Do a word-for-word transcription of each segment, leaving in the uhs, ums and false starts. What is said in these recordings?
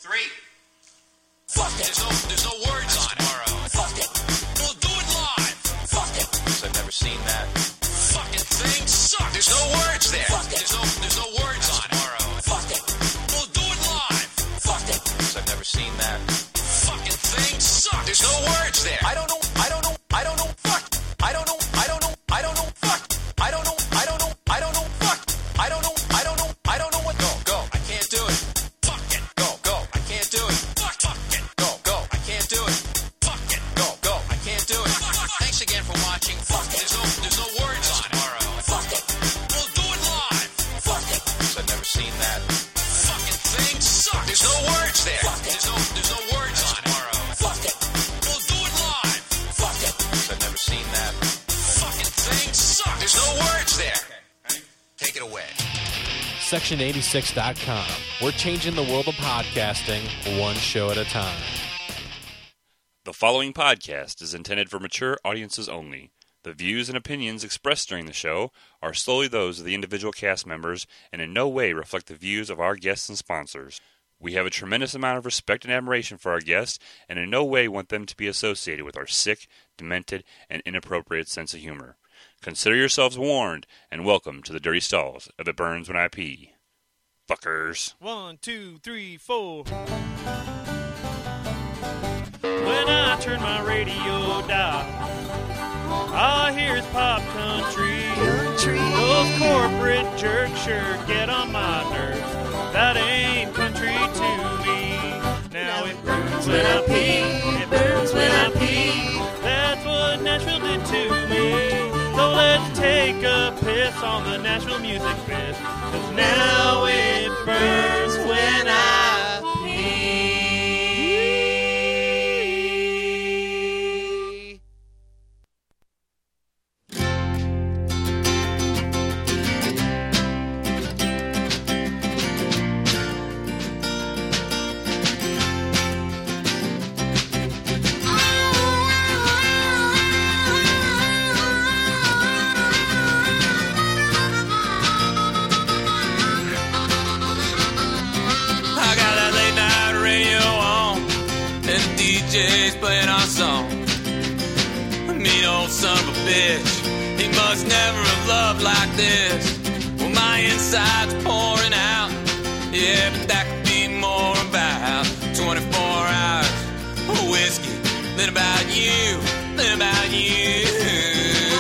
three. Fuck it. There's no, there's no words on tomorrow. Fuck it. We'll do it live. Fuck it. Because I've never seen that. Fucking thing sucks. There's no words there. Fuck it. There's no, there's no words on tomorrow. Fuck it. We'll do it live. Fuck it. Because I've never seen that. Fucking thing sucks. There's no words there. I don't know. I don't know. I don't know. Fuck. I don't know. I don't know. I don't know. Fuck. I don't know. I don't know. I don't know. Fuck. I don't know. I don't know. I don't know what. Go. Go. I can't do it. Fuck it. Go. Go. I can't do it. Fuck. Fuck it. Go. Go. I can't do it. Fuck it. Go. Go. I can't do it. Thanks again for watching. Fuck it. There's no, there's no words on tomorrow. Fuck it. We'll do it live. Fuck it. Because I've never seen that. Fucking thing sucks. There's no words there. Fuck it. There's no, there's no words on tomorrow. Fuck it. We'll do it live. Fuck it. Because I've never seen that. Fucking thing sucks. There's no words there. Take it away. Section eighty-six dot com. We're changing the world of podcasting one show at a time. The following podcast is intended for mature audiences only. The views and opinions expressed during the show are solely those of the individual cast members and in no way reflect the views of our guests and sponsors. We have a tremendous amount of respect and admiration for our guests and in no way want them to be associated with our sick, demented, and inappropriate sense of humor. Consider yourselves warned and welcome to the dirty stalls of It Burns When I Pee. Fuckers. One, two, three, four. When I turn my radio dial, all I hear is pop country. Country. Those corporate jerks sure get on my nerves. That ain't country to me. Now it burns when I pee. It burns when I pee. That's what Nashville did to me. So let's take a piss on the Nashville Music Fest. Cause now it burns when I pee. D J's playing our song. A mean old son of a bitch. He must never have loved like this. Well, my inside's pouring out. Yeah, but that could be more about twenty-four hours of whiskey than about you, than about you.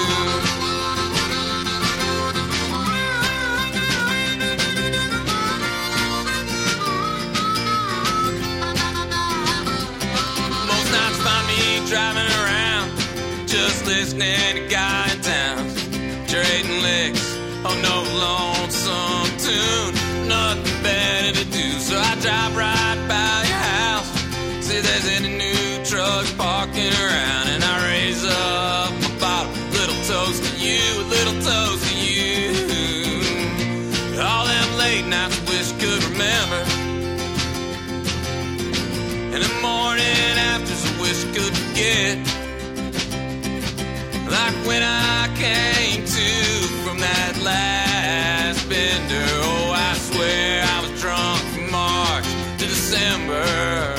Driving around, just listening to guy in town, trading licks on no lonesome tune, nothing better to do. So I drive right by your house, see there's any new trucks parking around, and I raise up my bottle, little toast to you, a little toast to you. All them late nights I wish I could remember, and the morning afters I wish I could forget. Like when I came to from that last bender. Oh, I swear I was drunk from March to December.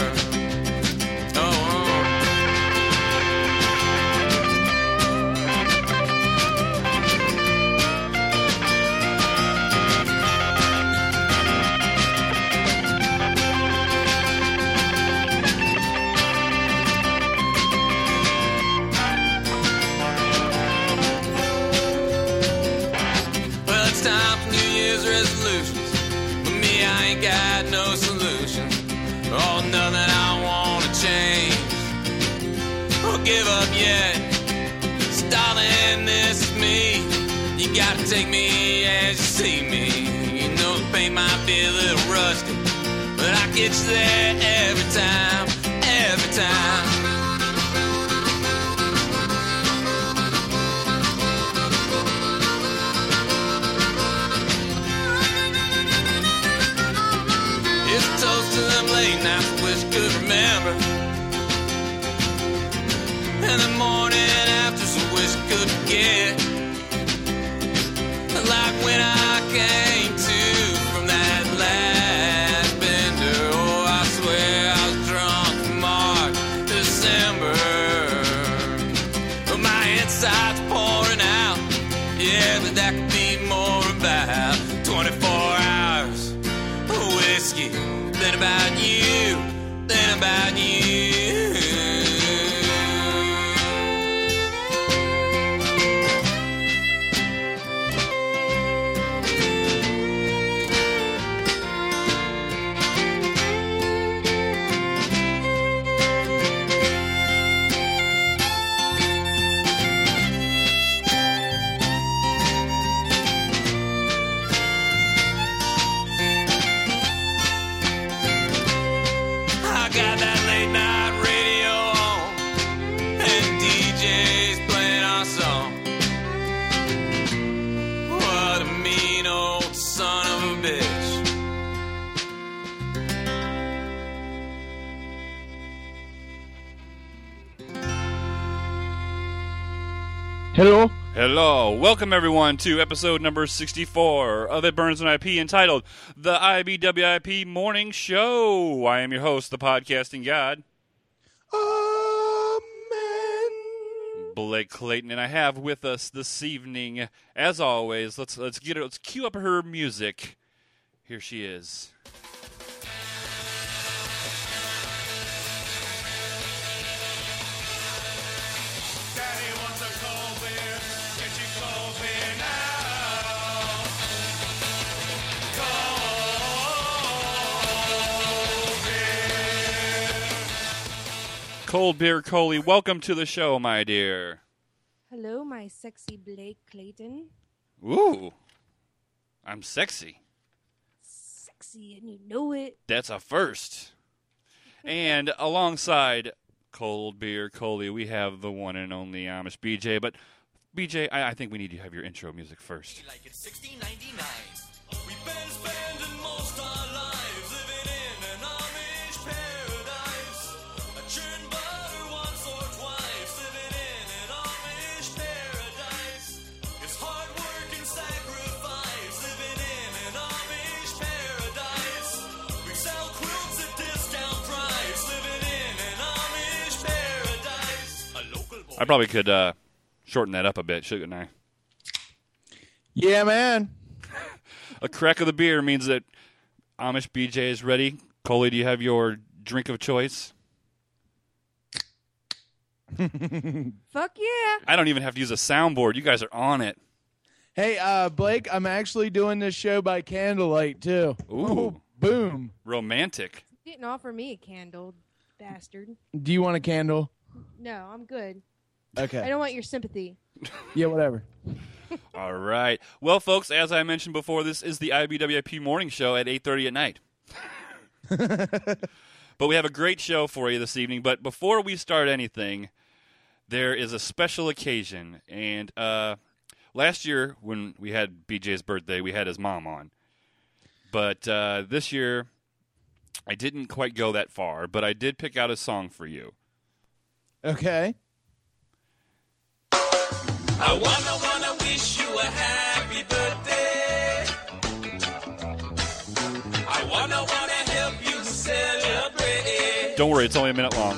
Got no solution. Oh, nothing I want to change or give up yet. So, darling, this is me. You gotta take me as you see me. You know the paint might be a little rusty, but I get you there every time, every time. Toast to them late nights I wish I could remember, and the morning afters I wish I could forget. Like when I came to from that last bender. Oh, I swear whiskey than about you, than about you. Hello. Hello. Welcome, everyone, to episode number sixty-four of It Burns When I Pee, entitled The I B W I P Morning Show. I am your host, the podcasting god, Amen. Blake Clayton, and I have with us this evening, as always, let's let's get it, let's cue up her music. Here she is. Cold Beer Coley, welcome to the show, my dear. Hello, my sexy Blake Clayton. Ooh, I'm sexy. Sexy, and you know it. That's a first. And alongside Cold Beer Coley, we have the one and only Amish B J. But B J, I, I think we need to have your intro music first. Like it's sixteen ninety-nine. We've been spending most our lives living in an Amish paradise. A churn butter once or twice, living in an Amish paradise. It's hard work and sacrifice, living in an Amish paradise. We sell quilts at discount price, living in an Amish paradise. A local boy. I probably could uh, shorten that up a bit, shouldn't I? Yeah, man. A crack of the beer means that Amish B J is ready. Coley, do you have your drink of choice? Fuck yeah. I don't even have to use a soundboard. You guys are on it. Hey, uh, Blake, I'm actually doing this show by candlelight, too. Ooh. Oh, boom. Romantic. Didn't offer me a candle, bastard. Do you want a candle? No, I'm good. Okay. I don't want your sympathy. Yeah, whatever. All right. Well, folks, as I mentioned before, this is the I B W I P morning show at eight thirty at night. But we have a great show for you this evening. But before we start anything, there is a special occasion. And uh, last year, when we had B J's birthday, we had his mom on. But uh, this year, I didn't quite go that far. But I did pick out a song for you. Okay. I wanna, wanna wish you a happy birthday. I wanna, wanna help you celebrate. Don't worry, it's only a minute long.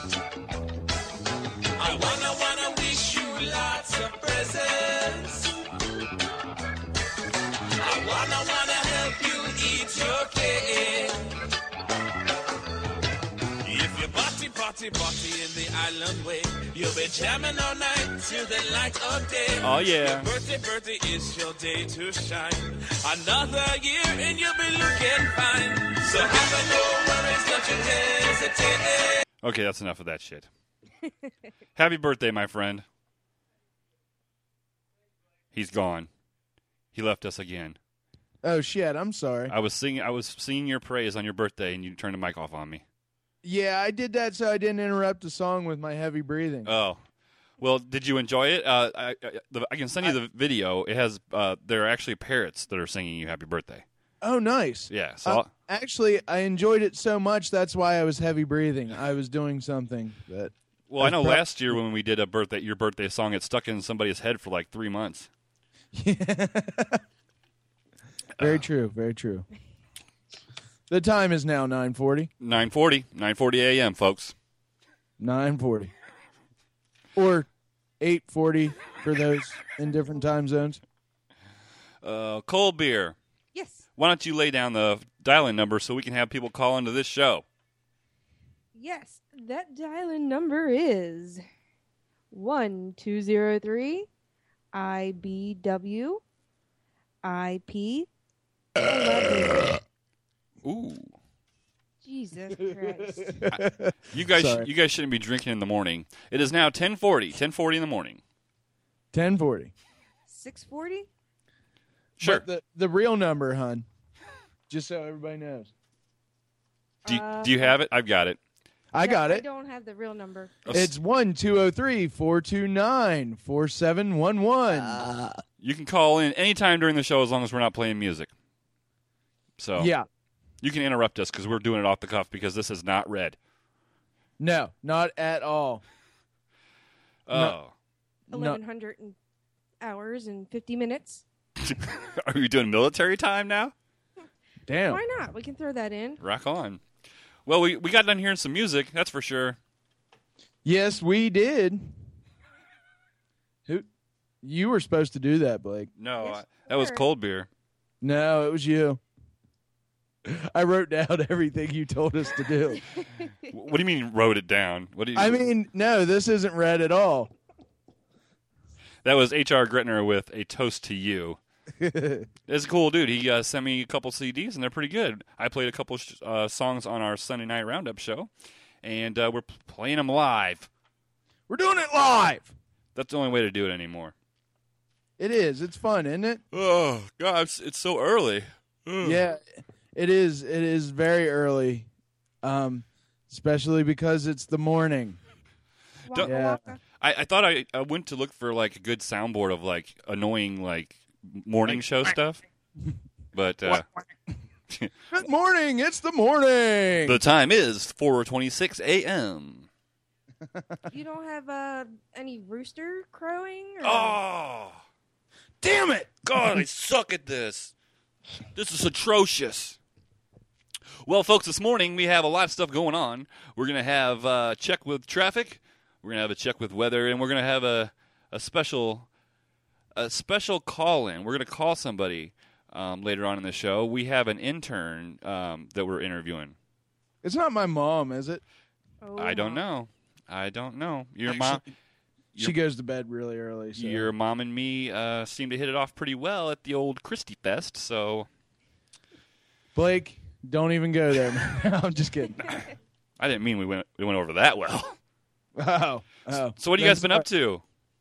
I wanna, wanna wish you lots of presents. I wanna, wanna help you eat your cake. If you party, party, party in the island way, you'll be jamming all night till the light of day. Oh, yeah. Your birthday, birthday is your day to shine. Another year and you'll be looking fine. So have no worries, don't you hesitate. Okay, that's enough of that shit. Happy birthday, my friend. He's gone. He left us again. Oh, shit, I'm sorry. I was singing I was singing your praise on your birthday, and you turned the mic off on me. Yeah, I did that so I didn't interrupt the song with my heavy breathing. Oh. Well, did you enjoy it? Uh, I, I, the, I can send you the video. It has uh, there are actually parrots that are singing you happy birthday. Oh, nice. Yeah. So Uh, I'll- actually, I enjoyed it so much, that's why I was heavy breathing. I was doing something that... well, I know pro- last year when we did a birthday your birthday song, it stuck in somebody's head for like three months. Very true, very true. The time is now nine forty. nine forty, nine forty a.m., folks. nine forty. Or eight forty for those in different time zones. Uh, cold beer. Yes. Why don't you lay down the dial-in number so we can have people call into this show. Yes, that dial-in number is one two zero three I B W I P eleven. Ooh. Jesus Christ. You guys Sorry. you guys shouldn't be drinking in the morning. It is now ten forty. ten forty in the morning. ten forty. six forty? Sure. But the, the real number, hun, just so everybody knows. Do you, Uh, do you have it? I've got it. I got I it. don't have the real number. It's one two zero three four two nine four seven one one. You can call in anytime during the show as long as we're not playing music. So Yeah. you can interrupt us because we're doing it off the cuff because this is not read. No, not at all. Oh. eleven hundred hours and fifty minutes. Are we doing military time now? Damn. Why not? We can throw that in. Rock on. Well, we, we got done hearing some music, that's for sure. Yes, we did. Who? You were supposed to do that, Blake. No, Yes, I- that was sir. cold beer. No, it was you. I wrote down everything you told us to do. What do you mean wrote it down? What do you I mean, no, this isn't red at all. That was H R Gretner with A Toast to You. It's a cool dude. He uh, sent me a couple C Ds, and they're pretty good. I played a couple sh- uh, songs on our Sunday Night Roundup show, and uh, we're p- playing them live. We're doing it live. That's the only way to do it anymore. It is. It's fun, isn't it? Oh, God, it's, it's so early. Ugh. Yeah, it is. It is very early, um, especially because it's the morning. Waka Yeah. waka. I, I thought I, I went to look for, like, a good soundboard of, like, annoying, like, morning show stuff. But uh, Good morning. It's the morning. the time is four twenty-six a.m. You don't have uh, any rooster crowing? Or... Oh, Damn it. God, I suck at this. This is atrocious. Well, folks, this morning we have a lot of stuff going on. We're going to have uh, check with traffic. We're going to have a check with weather, and we're going to have a, a special a special call-in. We're going to call somebody um, later on in the show. We have an intern um, that we're interviewing. It's not my mom, is it? Oh, I don't my. know. I don't know. Your mom, She goes to bed really early. So. your mom and me uh, seem to hit it off pretty well at the old Christie Fest, so Blake, don't even go there, man. I'm just kidding. I didn't mean we went we went over that well. Oh, oh. So what have you guys been up to?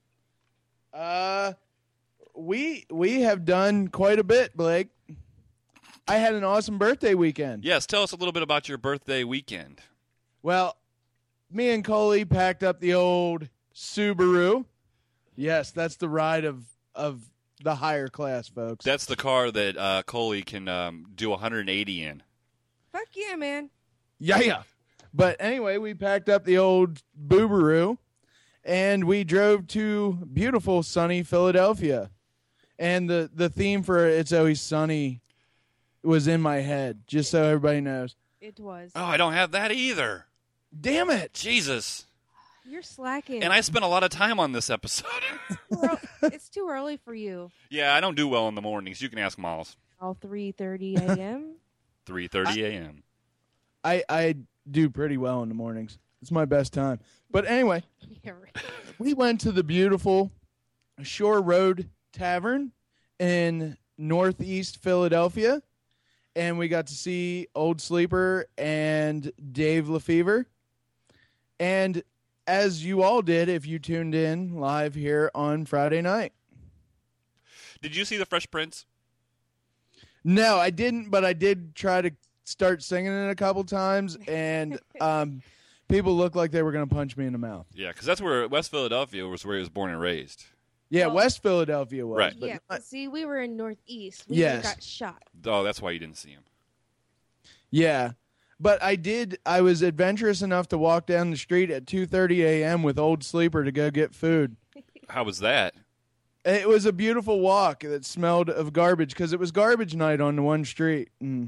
Uh, we we have done quite a bit, Blake. I had an awesome birthday weekend. Yes, tell us a little bit about your birthday weekend. Well, me and Coley packed up the old Subaru. Yes, that's the ride of of the higher class, folks. That's the car that uh, Coley can um, do one hundred eighty in. Fuck yeah, man. Yeah, yeah. But anyway, we packed up the old Boobaroo, and we drove to beautiful, sunny Philadelphia. And the, the theme for It's Always Sunny was in my head, just so everybody knows. It was. Oh, I don't have that either. Damn it! Jesus. You're slacking. And I spent a lot of time on this episode. Well, it's too early for you. Yeah, I don't do well in the mornings. You can ask Miles. All three thirty a.m. three thirty a.m. I, I do pretty well in the mornings. It's my best time. But anyway, Yeah, right. we went to the beautiful Shore Road Tavern in northeast Philadelphia, and we got to see Old Sleeper and Dave LaFever. And as you all did if you tuned in live here on Friday night. Did you see the Fresh Prince? No, I didn't, but I did try to start singing it a couple times, and um, people looked like they were going to punch me in the mouth. Yeah, because that's where West Philadelphia was where he was born and raised. Yeah, Well- West Philadelphia was. Right. but Yeah, not- see, we were in Northeast. We Yes. got shot. Oh, that's why you didn't see him. yeah. But I did. I was adventurous enough to walk down the street at two thirty a.m. with Old Sleeper to go get food. How was that? It was a beautiful walk that smelled of garbage because it was garbage night on the one street. Mm.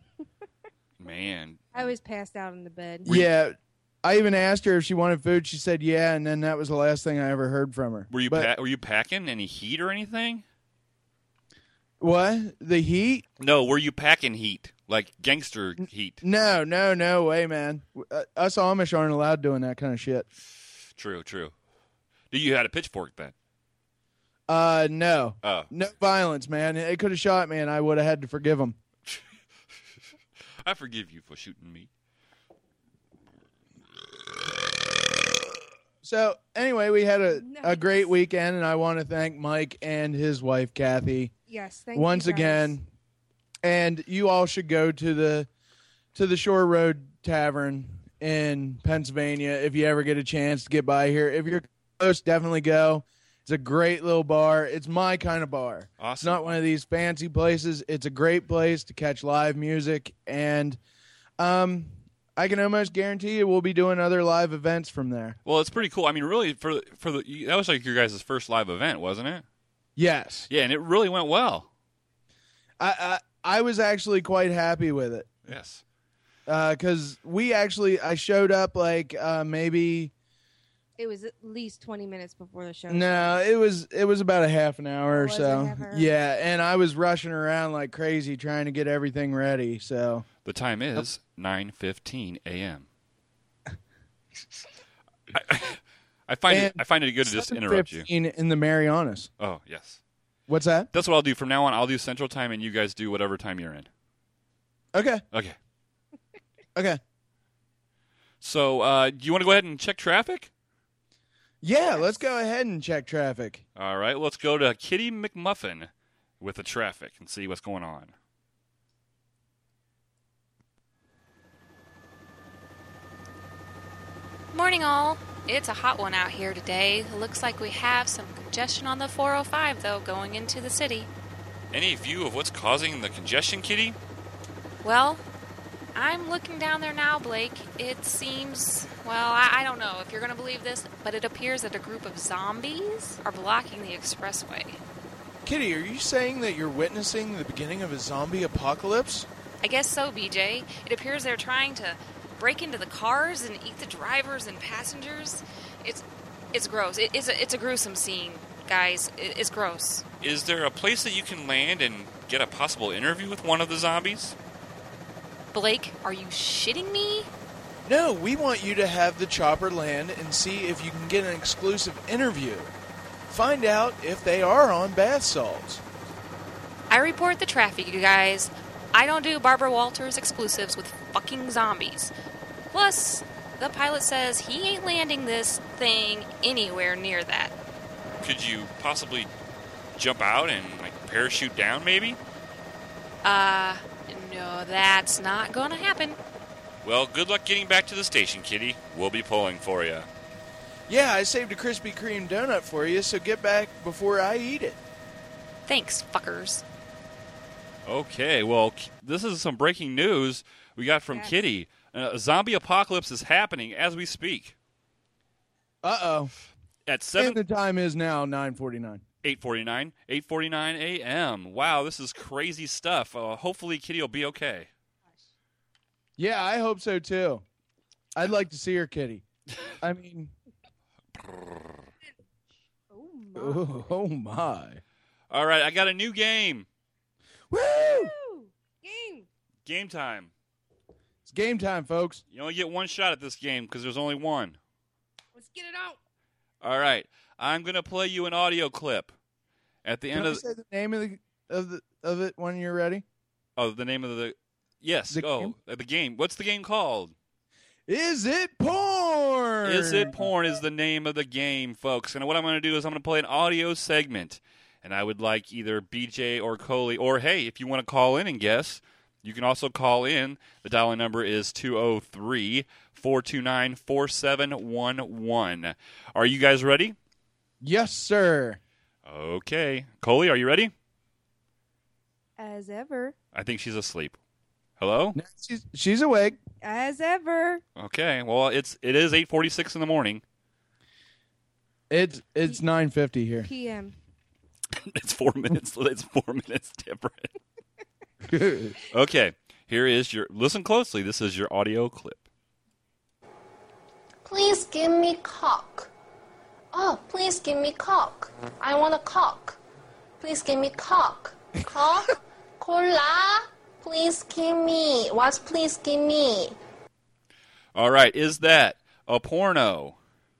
Man. I was passed out in the bed. Yeah. I even asked her if she wanted food. She said yeah, and then that was the last thing I ever heard from her. Were you But, pa- were you packing any heat or anything? What? The heat? No, were you packing heat? Like gangster heat? No, no, no way, man. Uh, us Amish aren't allowed doing that kind of shit. True, true. You had a pitchfork then? Uh, no. Oh. No violence, man. They could have shot me, and I would have had to forgive them. I forgive you for shooting me. So, anyway, we had a, Nice. a great weekend, and I want to thank Mike and his wife, Kathy, Yes, thank once you guys. again. And you all should go to the to the Shore Road Tavern in Pennsylvania if you ever get a chance to get by here. If you're close, definitely go. It's a great little bar. It's my kind of bar. Awesome. It's not one of these fancy places. It's a great place to catch live music, and um, I can almost guarantee you we'll be doing other live events from there. Well, it's pretty cool. I mean, really, for for the that was like your guys' first live event, wasn't it? Yes. Yeah, and it really went well. I, I I was actually quite happy with it Yes. because we actually I showed up like uh, maybe It was at least twenty minutes before the show. no it was it was about a half an hour or Was it so half an hour? yeah, and I was rushing around like crazy trying to get everything ready. So The time is nine fifteen a.m. I, I find it And I find it good to just interrupt you. in in the Marianas. Oh, yes. What's that? That's what I'll do from now on. I'll do Central Time, and you guys do whatever time you're in. Okay, Okay. okay, So, uh, do you want to go ahead and check traffic? yeah. Let's go ahead and check traffic. All right, let's go to Kitty McMuffin with the traffic and see what's going on. Morning, all. It's a hot one out here today. Looks like we have some congestion on the four oh five, though, going into the city. Any view of what's causing the congestion, Kitty? Well, I'm looking down there now, Blake. It seems, well, I, I don't know if you're going to believe this, but it appears that a group of zombies are blocking the expressway. Kitty, are you saying that you're witnessing the beginning of a zombie apocalypse? I guess so, B J. It appears they're trying to break into the cars and eat the drivers and passengers. It's it's gross. It, it's, a, it's a gruesome scene, guys. It, it's gross. Is there a place that you can land and get a possible interview with one of the zombies? Blake, are you shitting me? No, we want you to have the chopper land and see if you can get an exclusive interview. Find out if they are on bath salts. I report the traffic, you guys. I don't do Barbara Walters exclusives with fucking zombies. Plus, the pilot says he ain't landing this thing anywhere near that. Could you possibly jump out and like parachute down, maybe? Uh, no, that's not gonna happen. Well, good luck getting back to the station, Kitty. We'll be pulling for you. Yeah, I saved a Krispy Kreme donut for you, so get back before I eat it. Thanks, fuckers. Okay, well, k- this is some breaking news we got from Yes. Kitty. Uh, a zombie apocalypse is happening as we speak. Uh oh. At And seven the time is now nine forty-nine. eight forty-nine, eight forty-nine a.m. Wow, this is crazy stuff. Uh, hopefully, Kitty will be okay. Yeah, I hope so too. I'd like to see her, Kitty. I mean, Oh my. oh, oh my. All right, I got a new game. Woo! Woo! Game. Game time. It's game time, folks. You only get one shot at this game because there's only one. Let's get it out. All right, I'm gonna play you an audio clip. At the Can end I of the, say the name of the of the of it when you're ready? oh, the name of the yes, The go game? Uh, the game. What's the game called? Is it porn? Is It Porn is the name of the game, folks. And what I'm going to do is I'm going to play an audio segment. And I would like either B J or Coley, or hey, if you want to call in and guess, you can also call in. The dial-in number is two oh three, four two nine, four seven one one. Are you guys ready? Yes, sir. Okay. Coley, are you ready? As ever. I think she's asleep. Hello? No, she's she's awake. As ever. Okay. Well, it's it is eight forty-six in the morning. It's it's nine fifty here. P M. It's four minutes. It's four minutes different. Okay. Here is your listen closely. This is your audio clip. Please give me cock. Oh, please give me cock. I want a cock. Please give me cock. Coke, cola, please give me. What's please give me? All right, is that a porno?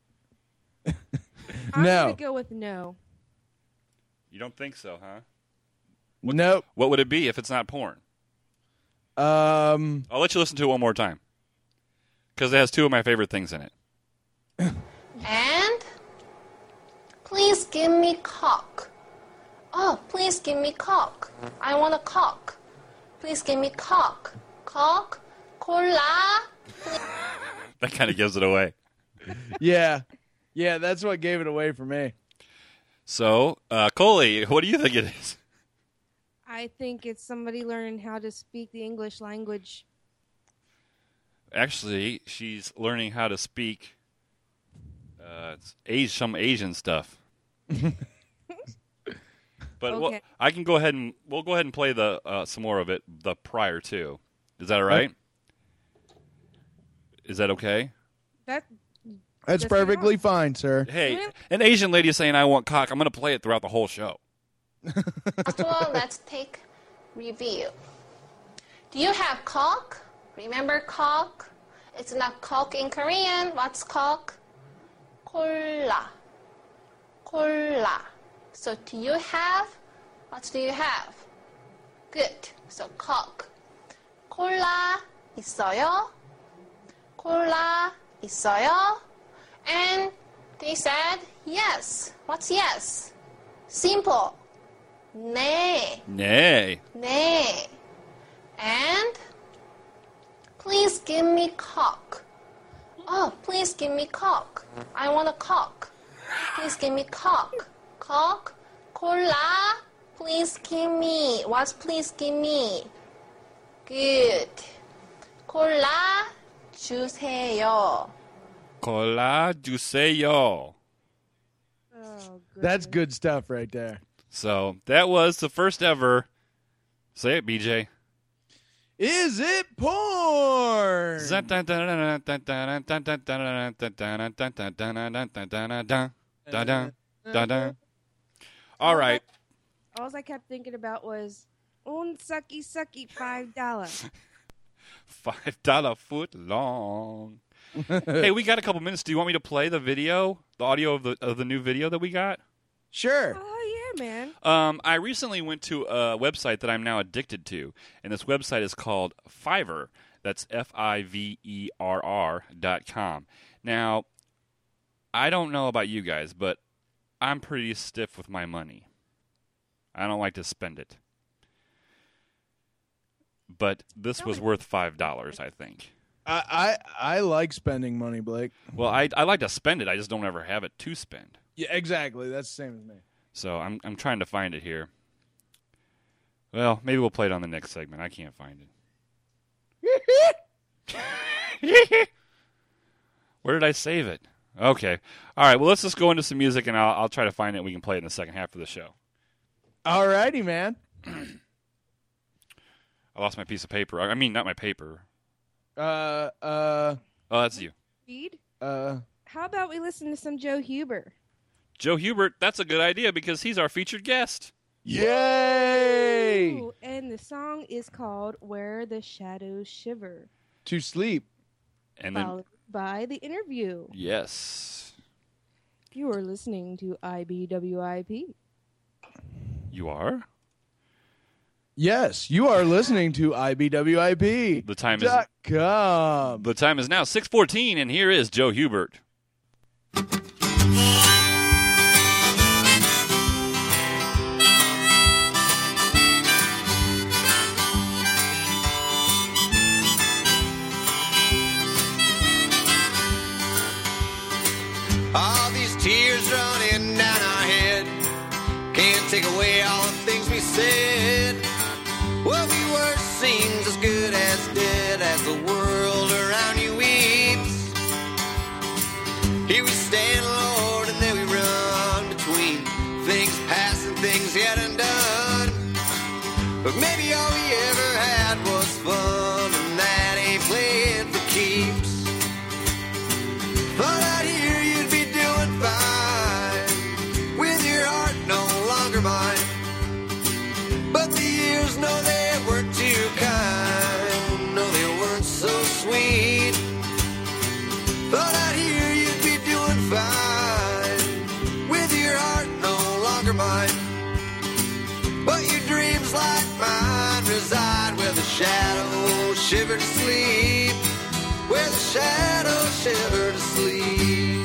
I'm No. gonna go with no. You don't think so, huh? Nope. What would it be if it's not porn? Um, I'll let you listen to it one more time. Because it has two of my favorite things in it. And please give me Coke. Oh, please give me Coke. I want a Coke. Please give me Coke. Coke, cola. That kind of gives it away. yeah. Yeah, that's what gave it away for me. So, uh, Coley, what do you think it is? I think it's somebody learning how to speak the English language. Actually, she's learning how to speak uh, Asian, some Asian stuff. But Okay. we'll, I can go ahead and we'll go ahead and play the uh, some more of it the prior to. Is that all right? Is that okay? That That's Yes, you perfectly are. fine, sir. Hey, an Asian lady is saying I want cock. I'm going to play it throughout the whole show. After all, let's take review. Do you have Coke? Remember Coke? It's not Coke in Korean. What's Coke? Cola. Cola. So do you have? What do you have? Good. So Coke. Cola 있어요? Cola 있어요? And they said yes. What's yes? Simple. 네. Nay. 네. And please give me Coke. Oh, please give me Coke. I want a Coke. Please give me Coke. Coke, cola, please give me. What's please give me? Good. Cola 주세요. Cola juseyo. Oh, That's good stuff right there. So that was the first ever. Say it, B J. Is it porn? All right. All I kept thinking about was un sucky sucky five dollars. Five dollar foot long. Hey, we got a couple minutes. Do you want me to play the video, the audio of the of the new video that we got? Sure. Oh yeah, man. Um, I recently went to a website that I'm now addicted to, and this website is called Fiverr. That's F I V E R R dot com. Now, I don't know about you guys, but I'm pretty stiff with my money. I don't like to spend it. But this was worth five dollars, I think. I, I I like spending money, Blake. Well, I I like to spend it. I just don't ever have it to spend. Yeah, exactly. That's the same as me. So I'm I'm trying to find it here. Well, maybe we'll play it on the next segment. I can't find it. Where did I save it? Okay. All right. Well, let's just go into some music, and I'll I'll try to find it. We can play it in the second half of the show. All righty, man. I lost my piece of paper. I mean, not my paper. Uh, uh, Oh, that's you. Reed, uh. how about we listen to some Joe Huber? Joe Hubert, that's a good idea because he's our featured guest. Yay! Ooh, and the song is called Where the Shadows Shiver, To sleep. And then, followed by The Interview. yes, You are listening to I B W I P. you are? Yes, you are listening to I B W I P. The time is Dot com. the time is now six fourteen, and here is Joe Hubert. All these tears running down our head can't take away all the things we said. What we were seems as good as dead as the world around you weeps. Here we stand, Lord, and then we run between things past and things yet undone. But maybe all we ever had was fun, and that ain't playing for keeps. Thought I'd hear you'd be doing fine with your heart no longer mine. But sweet. Thought I'd hear you'd be doing fine, with your heart no longer mine. But your dreams like mine reside where the shadows shiver to sleep, where the shadows shiver to sleep.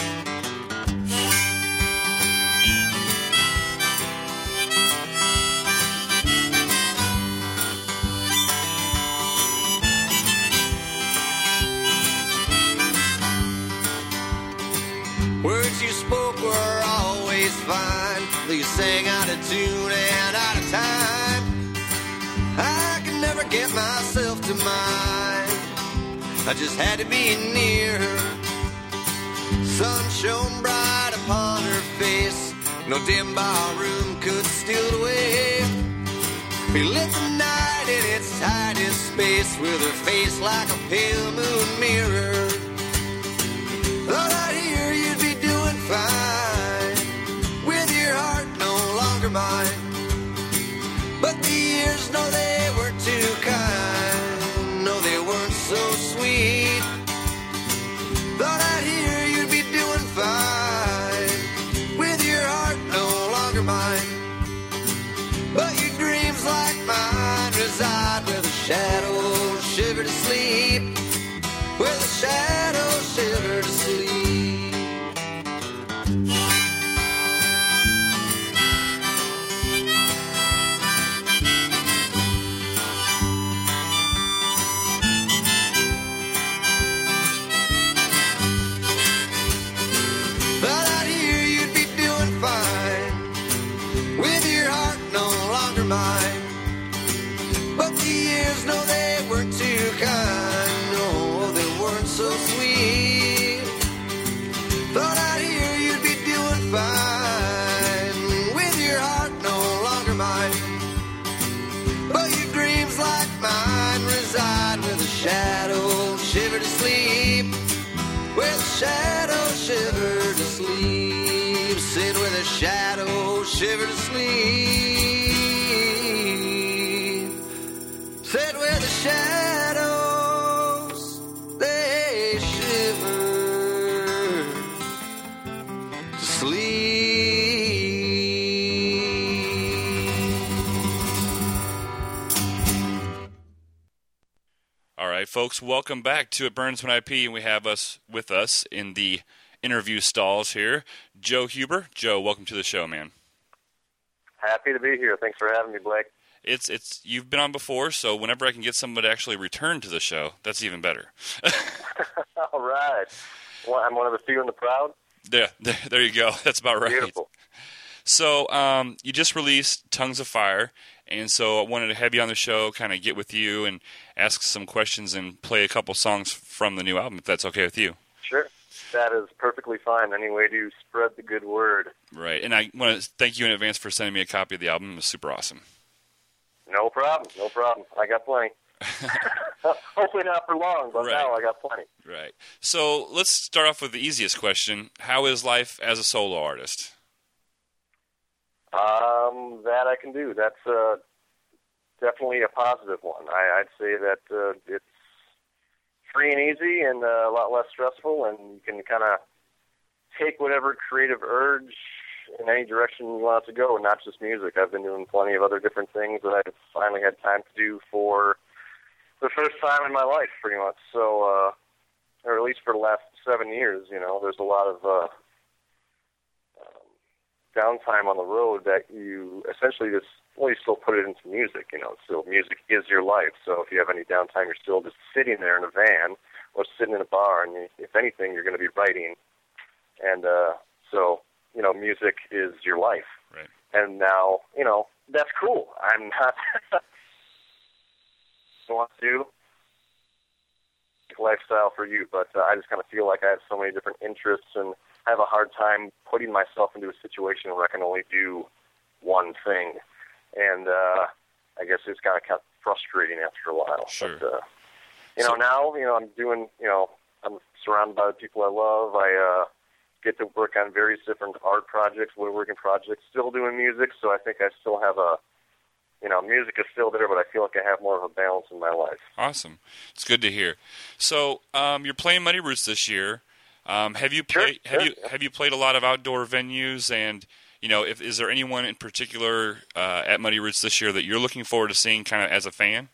Words you spoke were always fine, though you sang out of tune and out of time. I could never get myself to mind, I just had to be near her. Sun shone bright upon her face, no dim barroom could steal it away. We lit the night in its tightest space, with her face like a pale moon mirror. Thought I'd hear you'd be doing fine, with your heart no longer mine. But the years, no, they weren't too kind, no, they weren't so sweet. Thought I'd hear you'd be doing fine, with your heart no longer mine. But your dreams like mine reside where the shadows shiver to sleep, where the shadows shiver to sleep. Thought I'd hear you'd be doing fine, with your heart no longer mine. But the years, no, they weren't too kind, no, they weren't so sweet. Thought I'd hear you'd be doing fine, with your heart no longer mine. But your dreams like mine reside where the shadows shiver to sleep, where the shadows shiver to sleep. Sit where the shadows shiver to sleep. Sit where the shadows they shiver to sleep. All right, folks, welcome back to It Burns When I Pee, and we have us with us in the interview stalls here, Joe Huber. Joe, welcome to the show, man. Happy to be here. Thanks for having me, Blake. It's it's you've been on before, so whenever I can get someone to actually return to the show, that's even better. All right. Well, I'm one of the few and the proud. Yeah, there, there you go. That's about right. Beautiful. So um, you just released Tongues of Fire, and so I wanted to have you on the show, kind of get with you and ask some questions and play a couple songs from the new album, if that's okay with you. Sure. That is perfectly fine. Any way to spread the good word. Right, and I want to thank you in advance for sending me a copy of the album. It was super awesome. No problem. No problem. I got plenty. Hopefully not for long, but right. now I got plenty. Right. So let's start off with the easiest question. How is life as a solo artist? Um, that I can do. That's uh, definitely a positive one. I, I'd say that uh, it's free and easy and uh, a lot less stressful, and you can kind of take whatever creative urge in any direction you want it to go, not just music. I've been doing plenty of other different things that I've finally had time to do for the first time in my life, pretty much. So, uh, or at least for the last seven years, you know, there's a lot of uh, um, downtime on the road that you essentially just, well, you still put it into music, you know, so music is your life. So if you have any downtime, you're still just sitting there in a van or sitting in a bar, and you, if anything, you're going to be writing. And uh, so, you know, music is your life. Right. And now, you know, that's cool. I'm not want to do lifestyle for you, but uh, I just kind of feel like I have so many different interests, and I have a hard time putting myself into a situation where I can only do one thing. And uh, I guess it's kind of, kind of frustrating after a while. Sure. But, uh, you know, now, you know, I'm doing, you know, I'm surrounded by the people I love. I uh, get to work on various different art projects, woodworking projects, still doing music, so I think I still have a you know, music is still there, but I feel like I have more of a balance in my life. Awesome. It's good to hear. So um, you're playing Muddy Roots this year. Um, have you played? Sure, have sure, you yeah. have you played a lot of outdoor venues? And you know, if is there anyone in particular uh, at Muddy Roots this year that you're looking forward to seeing, kind of as a fan?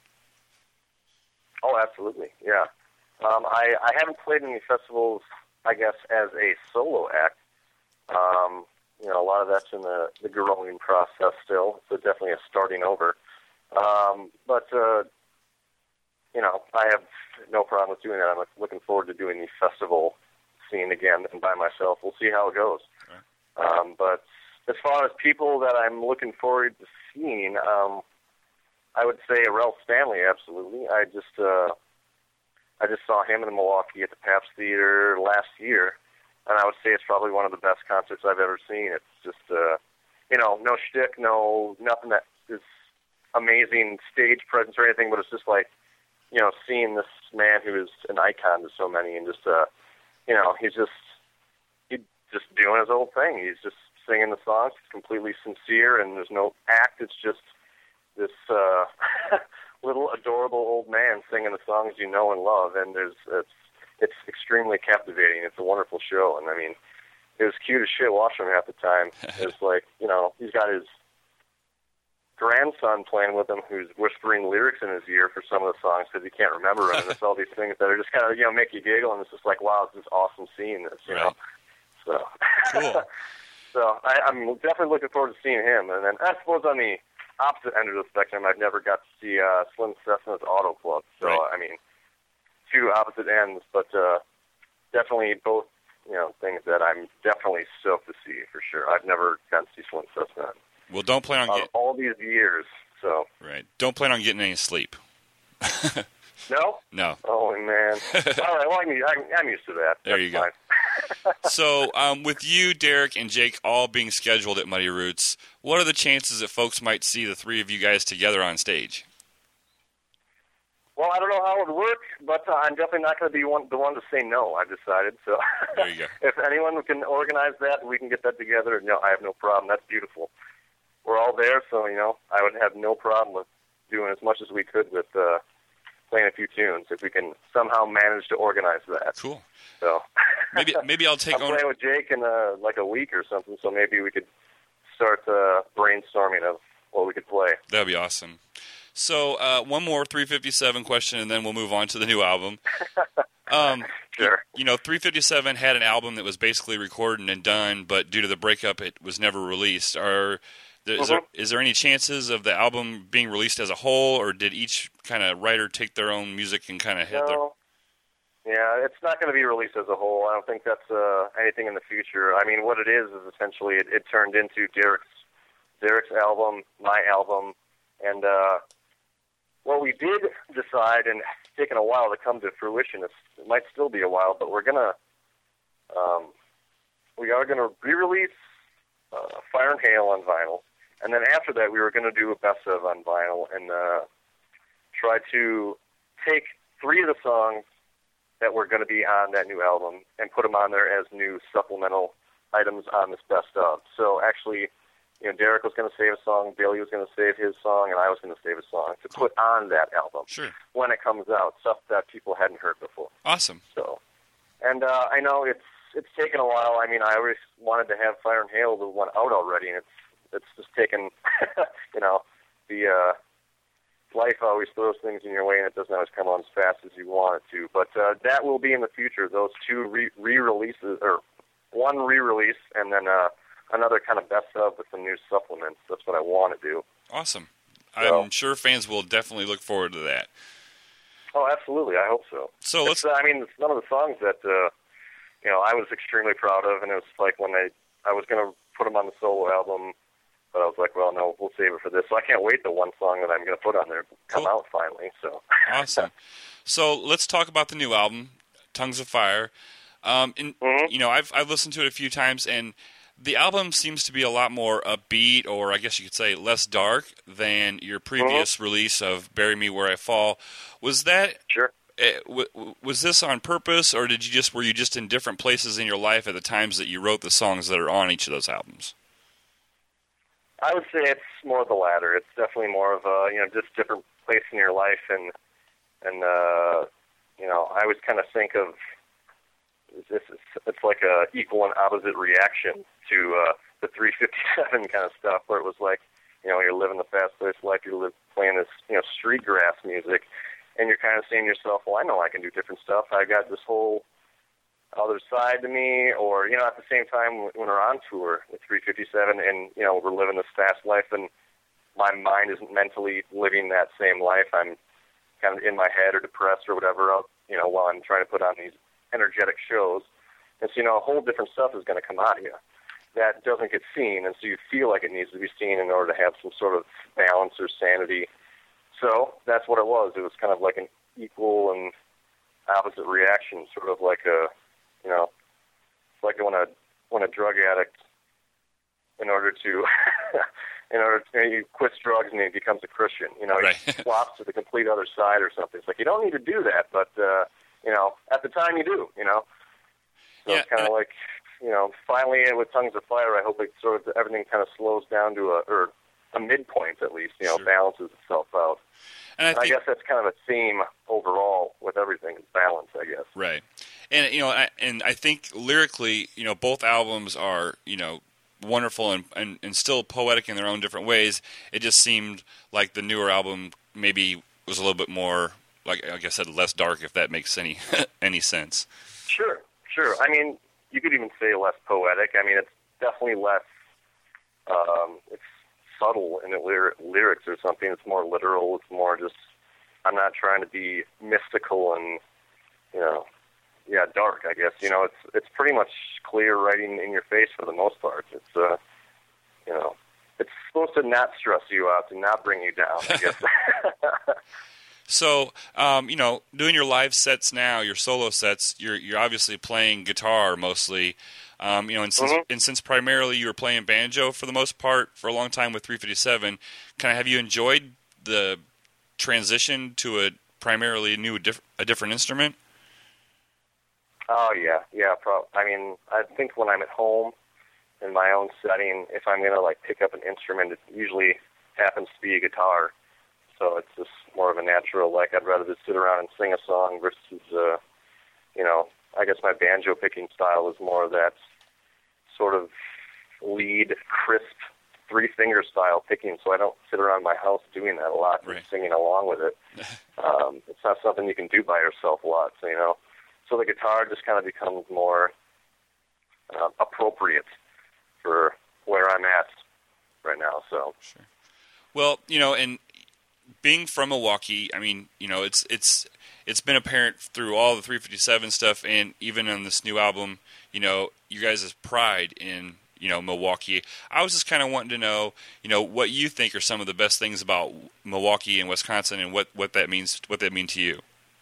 Oh, absolutely, yeah. Um, I I haven't played any festivals, I guess, as a solo act. Um, you know, a lot of that's in the, the growing process still, so definitely a starting over. Um, but, uh, you know, I have no problem with doing that. I'm looking forward to doing the festival scene again and by myself. We'll see how it goes. Right. Um, but as far as people that I'm looking forward to seeing, um, I would say Ralph Stanley, absolutely. I just uh, I just saw him in Milwaukee at the Pabst Theater last year. And I would say it's probably one of the best concerts I've ever seen. It's just, uh, you know, no shtick, no nothing that is amazing stage presence or anything, but it's just like, you know, seeing this man who is an icon to so many, and just, uh, you know, he's just he's just doing his old thing. He's just singing the songs. It's completely sincere, and there's no act. It's just this uh, little adorable old man singing the songs you know and love, and there's it's. It's extremely captivating. It's a wonderful show, and I mean, it was cute as shit watching him half the time. It's like, you know, he's got his grandson playing with him who's whispering lyrics in his ear for some of the songs because he can't remember them, and it's all these things that are just kind of, you know, make you giggle, and it's just like, wow, it's just awesome seeing this, you know. So, cool. So I, I'm definitely looking forward to seeing him, and then I suppose on the opposite end of the spectrum, I've never got to see uh, Slim Cessna's Auto Club, so right. I mean, two opposite ends, but uh, definitely both, you know, things that I'm definitely stoked to see for sure. I've never gotten to see Slim Cessna. Well, don't plan on uh, getting all these years, so right. Don't plan on getting any sleep. no, no. Oh man. All right. Well, I'm, I'm, I'm used to that. There That's you go. So, um, with you, Derek, and Jake all being scheduled at Muddy Roots, what are the chances that folks might see the three of you guys together on stage? Well, I don't know how it would work, but uh, I'm definitely not going to be one, the one to say no, I've decided. So there you go. If anyone can organize that and we can get that together, no, I have no problem. That's beautiful. We're all there, so, you know, I would have no problem with doing as much as we could with uh, playing a few tunes if we can somehow manage to organize that. Cool. So maybe maybe I'll take I'm on. playing with Jake in uh, like a week or something, so maybe we could start uh, brainstorming of what we could play. That'd be awesome. So uh, one more three fifty-seven question, and then we'll move on to the new album. Um, sure. You, you know, three fifty-seven had an album that was basically recorded and done, but due to the breakup, it was never released. Are there, is, there, is there any chances of the album being released as a whole, or did each kind of writer take their own music and kind of hit their... No. Yeah, it's not going to be released as a whole. I don't think that's uh, anything in the future. I mean, what it is is essentially it, it turned into Derek's Derek's album, my album, and uh, what we did decide, and it's taken a while to come to fruition. It's, it might still be a while, but we're gonna um, we are gonna re-release uh, Fire and Hail on vinyl, and then after that, we were gonna do a best of on vinyl and uh, try to take three of the songs that were going to be on that new album and put them on there as new supplemental items on this best of. So actually, you know, Derek was going to save a song, Billy was going to save his song, and I was going to save a song to put on that album sure. when it comes out, stuff that people hadn't heard before. Awesome. So, and uh, I know it's it's taken a while. I mean, I always wanted to have Fire and Hail, the one out already, and it's it's just taken, you know, the uh, life always throws things in your way, and it doesn't always come on as fast as you want it to. But uh, that will be in the future. Those two re- re-releases, or one re-release, and then uh, another kind of best of with some new supplements. That's what I want to do. Awesome. So, I'm sure fans will definitely look forward to that. Oh, absolutely. I hope so. So let's. It's, uh, I mean, it's one of the songs that uh, you know I was extremely proud of, and it was like when I I was going to put them on the solo album. But I was like, well, no, we'll save it for this. So I can't wait the one song that I'm going to put on there come cool. out finally. So awesome. So let's talk about the new album, Tongues of Fire. Um, and, mm-hmm. You know, I've I've listened to it a few times, and the album seems to be a lot more upbeat, or I guess you could say less dark than your previous mm-hmm. release of "Bury Me Where I Fall." Was that sure? Uh, w- was this on purpose, or did you just were you just in different places in your life at the times that you wrote the songs that are on each of those albums? I would say it's more of the latter. It's definitely more of a, you know, just different place in your life, and and uh, you know, I always kind of think of this. It's like a equal and opposite reaction to uh, the three fifty-seven kind of stuff, where it was like, you know, you're living the fast-paced life, you're live, playing this, you know, street grass music, and you're kind of saying to yourself, well, I know I can do different stuff. I got this whole other side to me, or, you know, at the same time when we're on tour with three fifty-seven and, you know, we're living this fast life and my mind isn't mentally living that same life. I'm kind of in my head or depressed or whatever else, you know, while I'm trying to put on these energetic shows. And so, you know, a whole different stuff is going to come out of you that doesn't get seen, and so you feel like it needs to be seen in order to have some sort of balance or sanity. So that's what it was. It was kind of like an equal and opposite reaction, sort of like a, you know, it's like when a when a drug addict, in order to, in order to, you know, he quits drugs and he becomes a Christian. You know, right. He swaps to the complete other side or something. It's like you don't need to do that, but uh, you know, at the time you do. You know, so yeah, it's kind of like, you know, finally with Tongues of Fire, I hope it sort of everything kind of slows down to a or a midpoint at least. You know, sure. balances itself out. And I, and think, I guess that's kind of a theme overall with everything, is balance, I guess. Right. And, you know, I, and I think lyrically, you know, both albums are, you know, wonderful and, and, and still poetic in their own different ways. It just seemed like the newer album maybe was a little bit more, like, like I said, less dark, if that makes any any sense. Sure, sure. I mean, you could even say less poetic. I mean, it's definitely less, um, it's subtle in the lyric, lyrics or something. It's more literal. It's more just, I'm not trying to be mystical and, you know, yeah, dark, I guess. You know, it's it's pretty much clear writing in your face for the most part. It's, uh, you know, it's supposed to not stress you out, to not bring you down, I guess. So, um, you know, doing your live sets now, your solo sets, you're you're obviously playing guitar mostly. Um, you know, and since, mm-hmm. and since primarily you were playing banjo for the most part for a long time with three fifty-seven, kind of have you enjoyed the transition to a primarily new, diff- a different instrument? Oh, yeah, yeah. Pro- I mean, I think when I'm at home in my own setting, if I'm going to, like, pick up an instrument, it usually happens to be a guitar. So it's just more of a natural, like, I'd rather just sit around and sing a song versus, uh, you know, I guess my banjo picking style is more of that sort of lead, crisp, three-finger style picking, so I don't sit around my house doing that a lot, right. Just singing along with it. Um, it's not something you can do by yourself a lot, so, you know. So the guitar just kind of becomes more uh, appropriate for where I'm at right now, so. Sure. Well, you know, and being from Milwaukee, I mean, you know, it's it's it's been apparent through all the three fifty-seven stuff, and even on this new album, you know, you guys' pride in, you know, Milwaukee. I was just kind of wanting to know, you know, what you think are some of the best things about Milwaukee and Wisconsin, and what, what that means, what that mean to you.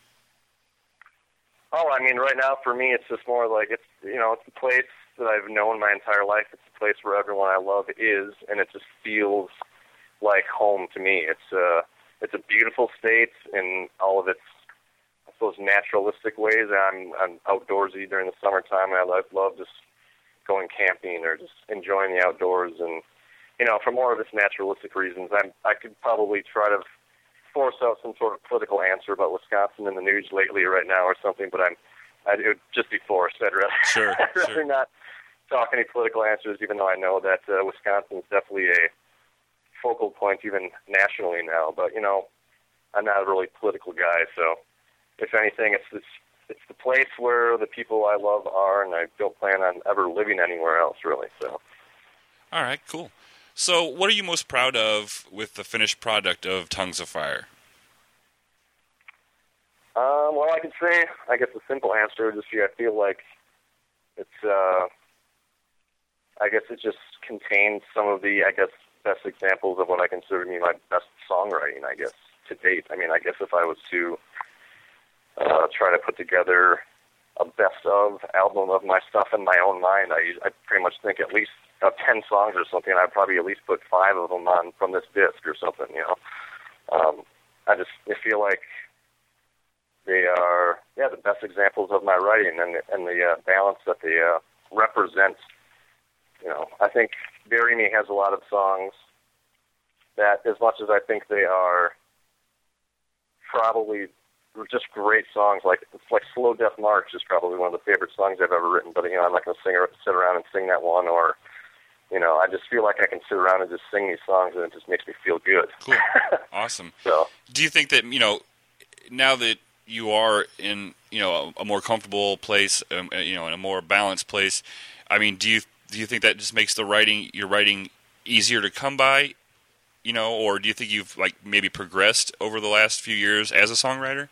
Oh, I mean, right now for me, it's just more like it's, you know, it's a place that I've known my entire life. It's a place where everyone I love is, and it just feels like home to me. It's a, it's a beautiful state in all of its, I suppose, naturalistic ways. I'm, I'm outdoorsy during the summertime, and I love, love just going camping or just enjoying the outdoors. And, you know, for more of its naturalistic reasons, I'm, I could probably try to force out some sort of political answer about Wisconsin in the news lately right now or something, but I'm, I, it would just be forced. I'd rather, sure, I'd rather sure. not talk any political answers, even though I know that uh, Wisconsin is definitely a focal point even nationally now. But, you know, I'm not a really political guy, so if anything, it's it's, it's the place where the people I love are, and I don't plan on ever living anywhere else, really. So. All right, cool. So what are you most proud of with the finished product of Tongues of Fire? Um, well, I could say, I guess the simple answer would just be I feel like it's, uh, I guess it just contains some of the, I guess, best examples of what I consider to be my best songwriting, I guess, to date. I mean, I guess if I was to uh, try to put together a best-of album of my stuff in my own mind, I, I pretty much think at least uh, ten songs or something, I'd probably at least put five of them on from this disc or something, you know. Um, I just I feel like they are, yeah, the best examples of my writing, and, and the uh, balance that they uh, represent you know, I think Bury Me has a lot of songs that, as much as I think they are probably just great songs, like it's like Slow Death March is probably one of the favorite songs I've ever written, but, you know, I'm not going to sing or sit around and sing that one, or, you know, I just feel like I can sit around and just sing these songs, and it just makes me feel good. Cool. Awesome. So, do you think that, you know, now that you are in, you know, a, a more comfortable place, um, you know, in a more balanced place, I mean, do you do you think that just makes the writing, your writing, easier to come by, you know, or do you think you've, like, maybe progressed over the last few years as a songwriter?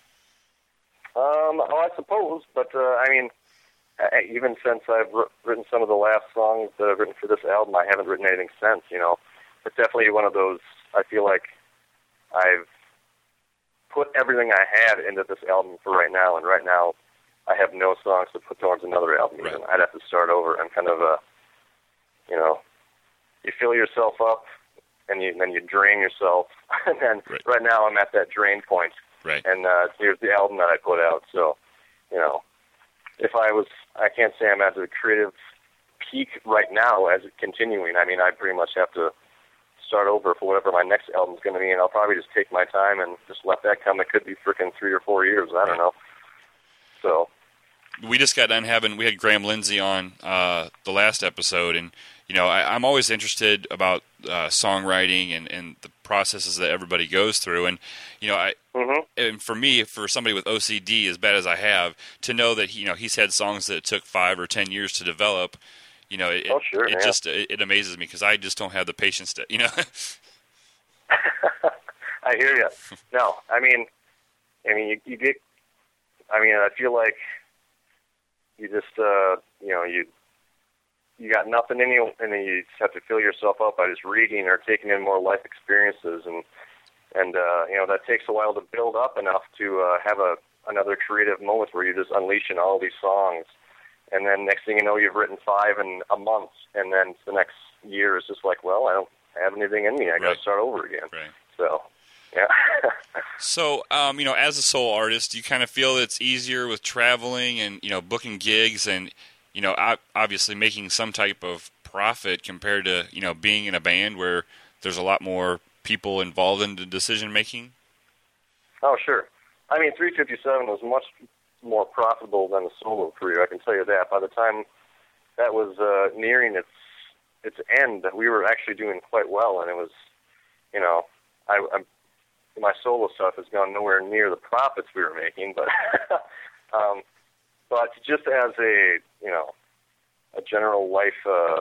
Um, oh, I suppose, but, uh, I mean, I, even since I've r- written some of the last songs that I've written for this album, I haven't written anything since, you know. It's definitely one of those, I feel like I've put everything I had into this album for right now, and right now I have no songs to put towards another album. Right. Even. I'd have to start over and kind of, uh, you know, you fill yourself up, and, you, and then you drain yourself, and then right. right now I'm at that drain point. Right. And uh, here's the album that I put out. So, you know, if I was, I can't say I'm at the creative peak right now as it continuing. I mean, I pretty much have to start over for whatever my next album's going to be, and I'll probably just take my time and just let that come. It could be freaking three or four years. I don't know. So. We just got done having, we had Graham Lindsay on uh, the last episode, and, you know, I, I'm always interested about uh, songwriting and, and the processes that everybody goes through. And, you know, I, mm-hmm. and for me, for somebody with O C D as bad as I have, to know that, you know, he's had songs that took five or ten years to develop, you know, it, oh, sure, it yeah. just, it, it amazes me because I just don't have the patience to, you know. I hear you. No, I mean, I mean, you, you get, I mean, I feel like you just, uh, you know, you, you got nothing in you, and then you just have to fill yourself up by just reading or taking in more life experiences, and and uh, you know, that takes a while to build up enough to uh, have a another creative moment where you're just unleashing all these songs, and then next thing you know, you've written five in a month, and then the next year is just like, well, I don't have anything in me, I got to right. start over again. Right. So, yeah. So, um, you know, as a solo artist, do you kind of feel it's easier with traveling and, you know, booking gigs and, you know, obviously making some type of profit compared to, you know, being in a band where there's a lot more people involved in the decision making? Oh, sure. I mean, three fifty-seven was much more profitable than a solo career, I can tell you that. By the time that was uh, nearing its its end, we were actually doing quite well, and it was, you know, I, I'm, my solo stuff has gone nowhere near the profits we were making, but um, but just as a, you know, a general life, uh,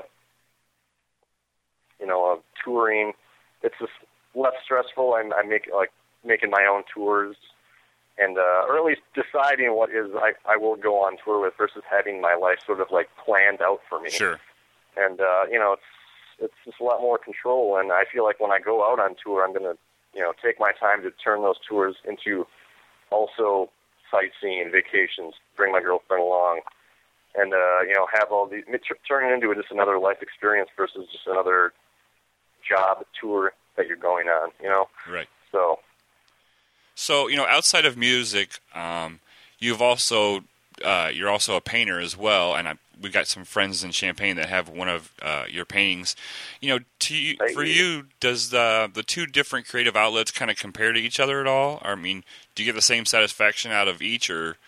you know, of touring, it's just less stressful. I'm, I make like making my own tours, and uh, or at least deciding what is I, I will go on tour with versus having my life sort of like planned out for me. Sure. And uh, you know, it's it's just a lot more control, and I feel like when I go out on tour, I'm gonna, you know, take my time to turn those tours into also sightseeing, vacations, bring my girlfriend along, and uh, you know, have all these, turn it into just another life experience versus just another job tour that you're going on, you know. Right. So. So, you know, outside of music, um, you've also uh, you're also a painter as well, and I, we've got some friends in Champaign that have one of uh, your paintings. You know, to you, for you, does the the two different creative outlets kind of compare to each other at all? Or, I mean, do you get the same satisfaction out of each, or?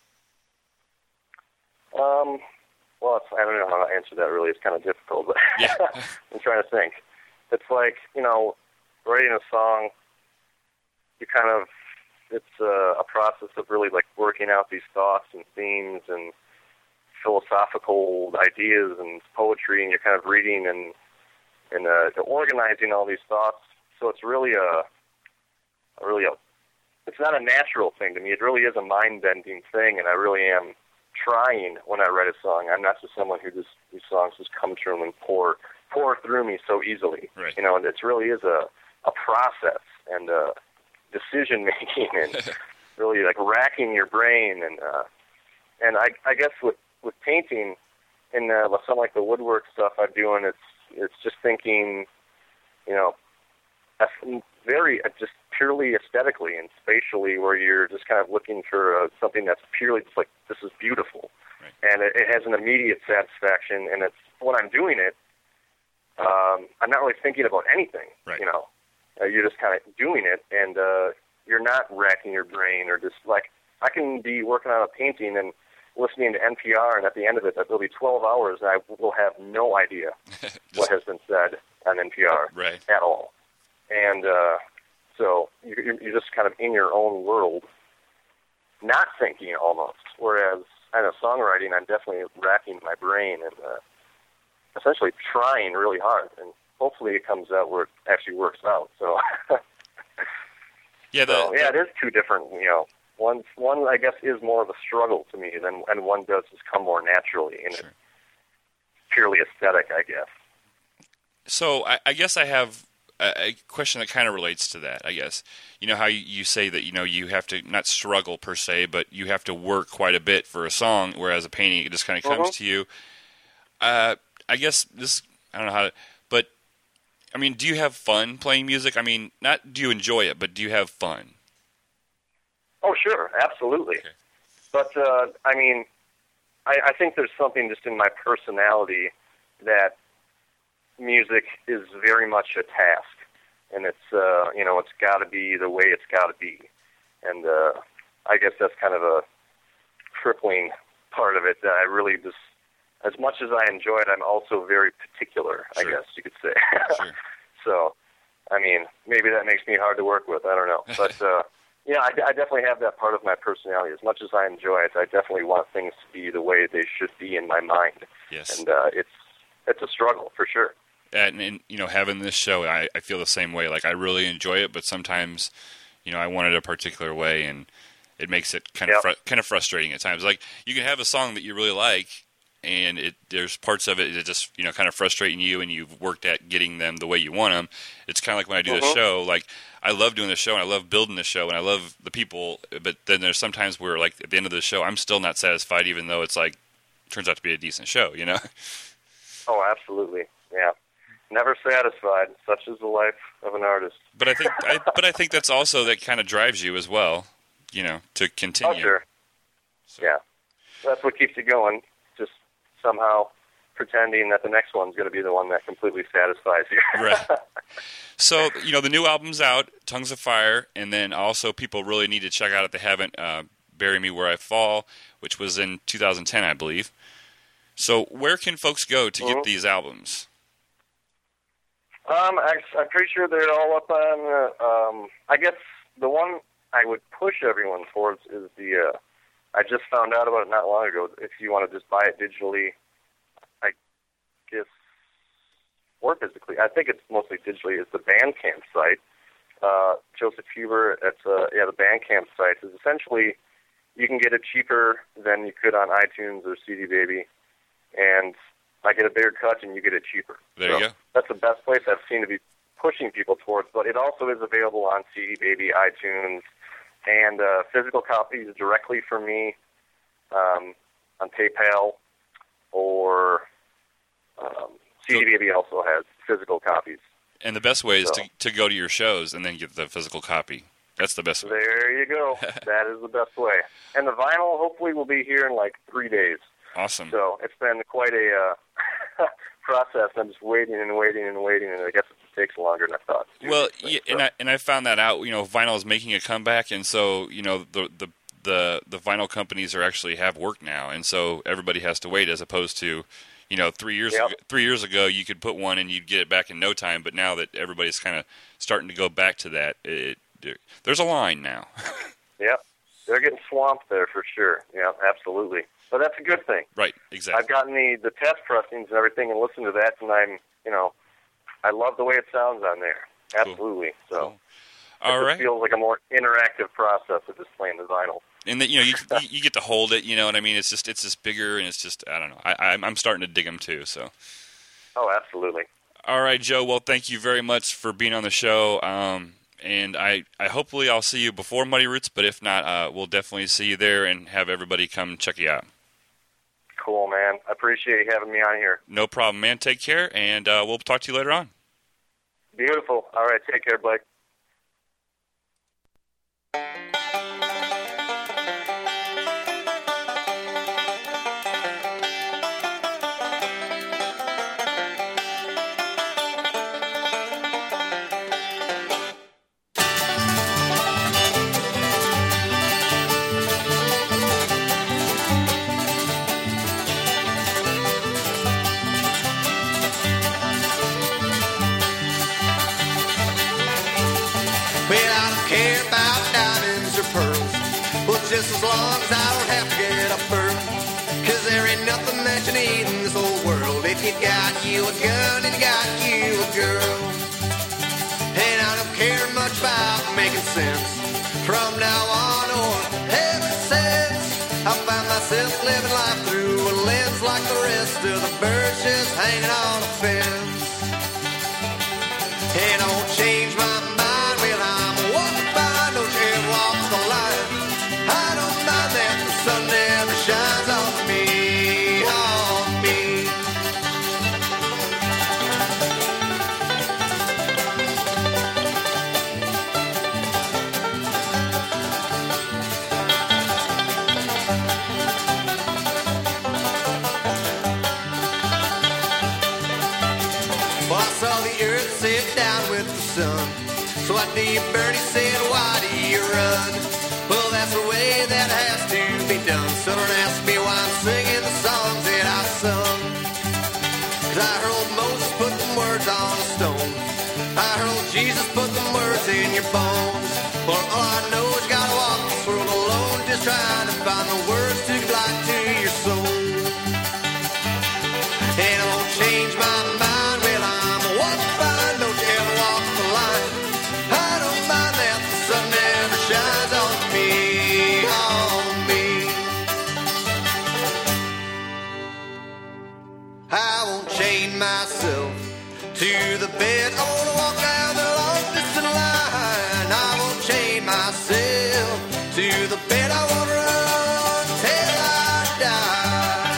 Um. Well, it's, I don't know how to answer that. Really, it's kind of difficult, but yeah. I'm trying to think. It's like, you know, writing a song. You kind of, it's a, a process of really like working out these thoughts and themes and philosophical ideas and poetry, and you're kind of reading and and uh, organizing all these thoughts. So it's really a, a really a, it's not a natural thing to me. It really is a mind-bending thing, and I really am trying when I write a song. I'm not just someone who just, these songs just come to them and pour pour through me so easily. Right. You know, it really is a a process and uh decision making and really like racking your brain, and uh and I I guess with with painting and uh, some like the woodwork stuff I'm doing, it's it's just thinking, you know, very uh, just purely aesthetically and spatially, where you're just kind of looking for uh, something that's purely just like, this is beautiful. Right. And it, it has an immediate satisfaction, and it's when I'm doing it, um, I'm not really thinking about anything. Right. You know, uh, you're just kind of doing it, and uh, you're not racking your brain or just like I can be working on a painting and listening to N P R, and at the end of it, there'll be twelve hours, and I will have no idea what has been said on N P R right. at all. And uh, so you're, you're just kind of in your own world, not thinking almost. Whereas I know songwriting, I'm definitely racking my brain and uh, essentially trying really hard, and hopefully it comes out where it actually works out. So, yeah, the, so, yeah, it is two different, you know. One, one I guess, is more of a struggle to me, than, and one does just come more naturally, and sure. It's purely aesthetic, I guess. So I, I guess I have a, a question that kind of relates to that, I guess. You know how you, you say that, you know, you have to not struggle per se, but you have to work quite a bit for a song, whereas a painting, it just kind of comes mm-hmm. to you. Uh, I guess this, I don't know how to, but, I mean, do you have fun playing music? I mean, not do you enjoy it, but do you have fun? Oh, sure, absolutely. Okay. But, uh, I mean, I, I think there's something just in my personality that music is very much a task. And it's, uh, you know, it's got to be the way it's got to be. And uh, I guess that's kind of a crippling part of it that I really just, as much as I enjoy it, I'm also very particular, sure. I guess you could say. Sure. So, I mean, maybe that makes me hard to work with. I don't know. But, uh, yeah, I, I definitely have that part of my personality. As much as I enjoy it, I definitely want things to be the way they should be in my mind. Yes. And uh, it's it's a struggle, for sure. And, and, you know, having this show, I, I feel the same way. Like, I really enjoy it, but sometimes, you know, I want it a particular way, and it makes it kind of yep. fr- kind of frustrating at times. Like, you can have a song that you really like, and it there's parts of it that just, you know, kind of frustrating you, and you've worked at getting them the way you want them. It's kind of like when I do mm-hmm. the show, like, I love doing the show, and I love building the show, and I love the people, but then there's sometimes where, like, at the end of the show, I'm still not satisfied, even though it's, like, turns out to be a decent show, you know? Oh, absolutely, yeah. Never satisfied. Such is the life of an artist. But I think, I, but I think that's also, that kind of drives you as well, you know, to continue. Oh, sure. So. Yeah. That's what keeps you going, just somehow pretending that the next one's going to be the one that completely satisfies you. Right. So, you know, the new album's out, Tongues of Fire, and then also people really need to check out if they haven't, uh, Bury Me Where I Fall, which was in two thousand ten, I believe. So where can folks go to mm-hmm. get these albums? Um, I, I'm pretty sure they're all up on, uh, um, I guess the one I would push everyone towards is the, uh, I just found out about it not long ago, if you want to just buy it digitally, I guess, or physically, I think it's mostly digitally, is the Bandcamp site. Uh, Joseph Huber, it's, uh, yeah, the Bandcamp site is essentially, you can get it cheaper than you could on iTunes or C D Baby, and I get a bigger cut and you get it cheaper. There so you go. That's the best place I've seen to be pushing people towards, but it also is available on C D Baby, iTunes, and uh, physical copies directly from me um, on PayPal, or um, C D Baby also has physical copies. And the best way is so. to, to go to your shows and then get the physical copy. That's the best way. There you go. That is the best way. And the vinyl hopefully will be here in like three days. Awesome. So it's been quite a uh, process. I'm just waiting and waiting and waiting, and I guess it takes longer than I thought. Well, yeah, and I and I found that out. You know, vinyl is making a comeback, and so you know the the the, the vinyl companies are actually have work now, and so everybody has to wait, as opposed to, you know, three years yep. ago, three years ago you could put one and you'd get it back in no time. But now that everybody's kind of starting to go back to that, it, it, there's a line now. Yep, they're getting swamped there for sure. Yeah, absolutely. But that's a good thing. Right, exactly. I've gotten the, the test pressings and everything and listened to that, and I'm, you know, I love the way it sounds on there. Absolutely. Cool. So cool. All it right. feels like a more interactive process of just playing the vinyl. And that, you know, you you get to hold it, you know what I mean? It's just it's just bigger, and it's just, I don't know. I, I'm, I'm starting to dig them too, so. Oh, absolutely. All right, Joe. Well, thank you very much for being on the show. Um, and I, I hopefully I'll see you before Muddy Roots, but if not, uh, we'll definitely see you there and have everybody come check you out. Cool, man. I appreciate you having me on here. No problem, man. Take care, and uh, we'll talk to you later on. Beautiful. All right, take care, Blake. long as I don't have to get up early. Cause there ain't nothing that you need in this whole world if you got you a gun and you got you a girl. And I don't care much about making sense from now on or ever since. I find myself living life through a lens like the rest of the birds just hanging on a fence. And I won't change my mind when I'm walking by, don't you ever walk the line. I don't mind that the sun never shines on me, on me. Well, I saw the earth sit down with the sun. So I deep Bernie said, why do you run? Well, that's the way that has to be done. So don't ask me why I'm singing the songs that I sung. Cause I heard Moses put them words on a stone. I heard Jesus put them words in your bones. Well, all I know is you gotta walk this world alone, just trying to find the words to give light to your soul. And I won't change my mind when I'm walking by, don't you ever walk the line. I don't mind that the sun never shines on me, on me. I won't chain myself to the bed, I wanna walk down the long distance line. I won't chain myself to the bed, I wanna run till I die.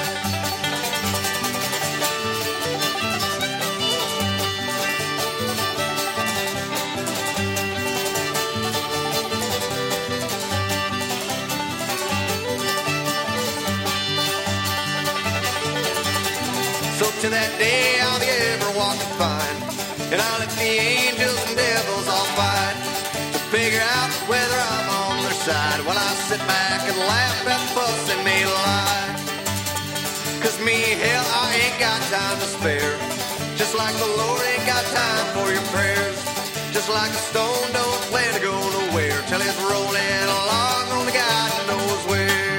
So to that day I'll be ever walking fine, and I'll let the angels and devils all fight to figure out whether I'm on their side. While I sit back and laugh at the fuss they may lie. Cause me, hell, I ain't got time to spare. Just like the Lord ain't got time for your prayers. Just like a stone don't plan to go nowhere till it's rolling along, only God knows where.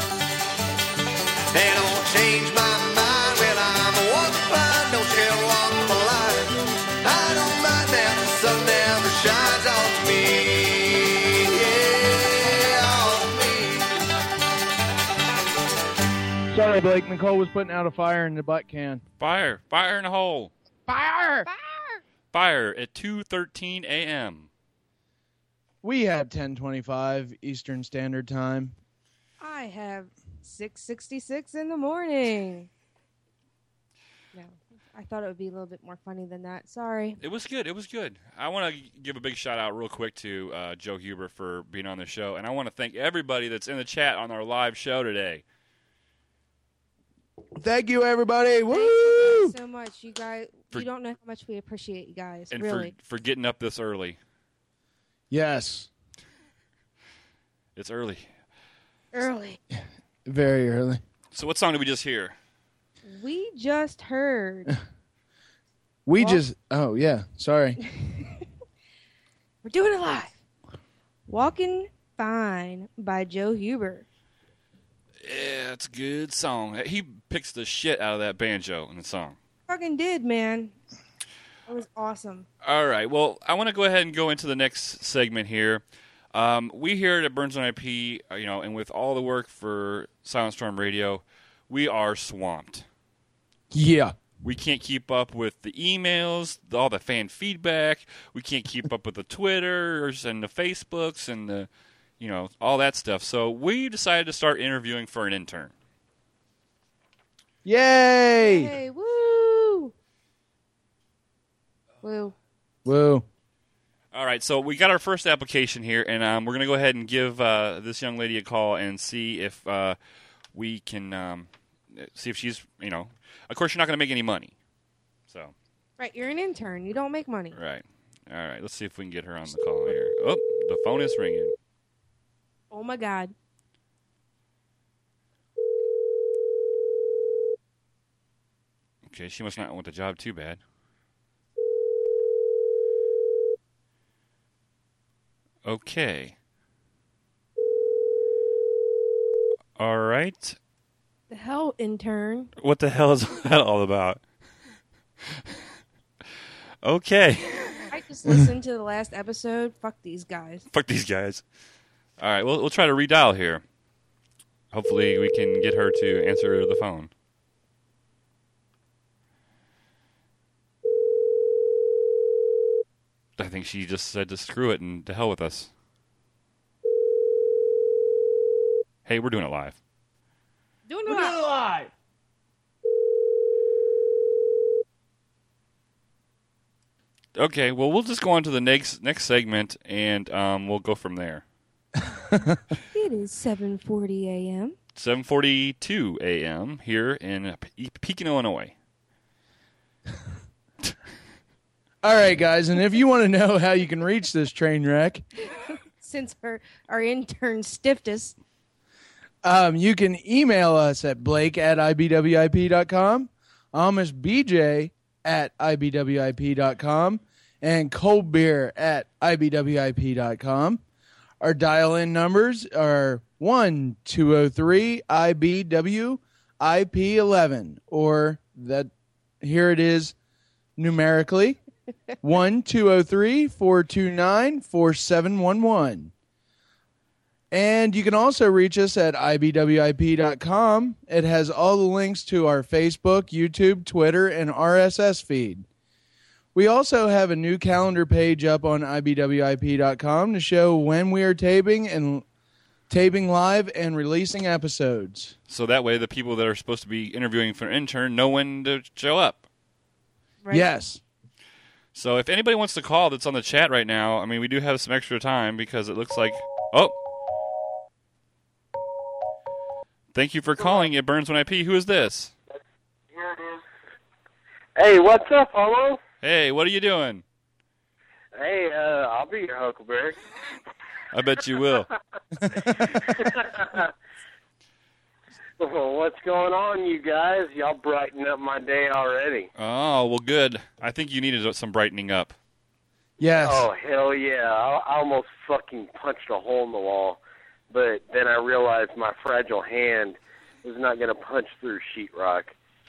And I won't change my mind when I'm walking by, don't you ever walk the line. I don't mind that the sun never shines on me, yeah, on me. Sorry, Blake. Nicole was putting out a fire in the butt can. Fire. Fire in a hole. Fire! Fire at two thirteen a.m. We have ten twenty-five Eastern Standard Time. I have six sixty-six in the morning. No, I thought it would be a little bit more funny than that. Sorry. It was good. It was good. I want to give a big shout out real quick to uh, Joe Huber for being on the show, and I want to thank everybody that's in the chat on our live show today. Thank you, everybody. Woo! Thank you guys so much. You guys, For- you don't know how much we appreciate you guys. And really. for, for getting up this early. Yes. It's early. Early. Very early. So what song did we just hear? We just heard. We Well- just... Oh, yeah. Sorry. We're doing it live. Walking Fine by Joe Huber. Yeah, it's a good song. He picks the shit out of that banjo in the song. Fucking did, man. That was awesome. All right. Well, I want to go ahead and go into the next segment here. Um, we here at Burns on I P, uh, you know, and with all the work for Silent Storm Radio, we are swamped. Yeah. We can't keep up with the emails, all the fan feedback. We can't keep up with the Twitters and the Facebooks and the, you know, all that stuff. So we decided to start interviewing for an intern. Yay! Hey, woo! Woo. Woo. All right, so we got our first application here, and um, we're going to go ahead and give uh, this young lady a call and see if uh, we can um, see if she's, you know, of course you're not going to make any money. So. Right, you're an intern. You don't make money. Right. All right, let's see if we can get her on the call here. Oh, the phone is ringing. Oh, my God. Okay, she must not want the job too bad. Okay. All right. The hell, intern. What the hell is that all about? Okay. I just listened to the last episode. Fuck these guys. Fuck these guys. All right, we'll, we'll try to redial here. Hopefully we can get her to answer the phone. I think she just said to screw it and to hell with us. Hey, we're doing it live. Doing it live. Okay, well, we'll just go on to the next next segment, and um, we'll go from there. It is seven forty a.m. seven forty-two a.m. here in Pe- Pekin, Illinois. All right, guys, and if you want to know how you can reach this train wreck, Since our, our intern stiffed us. um, you can email us at blake at I B W I P dot com, Amish B J at I B W I P dot com, and cold beer at I B W I P dot com. Our dial-in numbers are one two oh three I B W I P eleven, or that here it is numerically, one two oh three four two nine four seven one one. And you can also reach us at I B W I P dot com. It has all the links to our Facebook, YouTube, Twitter, and R S S feed. We also have a new calendar page up on I B W I P dot com to show when we are taping and taping live and releasing episodes. So that way the people that are supposed to be interviewing for an intern know when to show up. Right? Yes. So if anybody wants to call that's on the chat right now, I mean, we do have some extra time because it looks like... Oh! Thank you for calling. It burns when I pee. Who is this? Here it is. Hey, what's up, hello? Hey, what are you doing? Hey, uh, I'll be your Huckleberry. I bet you will. Well, what's going on, you guys? Y'all brighten up my day already. Oh, well, good. I think you needed some brightening up. Yes. Oh, hell yeah. I, I almost fucking punched a hole in the wall, but then I realized my fragile hand was not going to punch through sheetrock.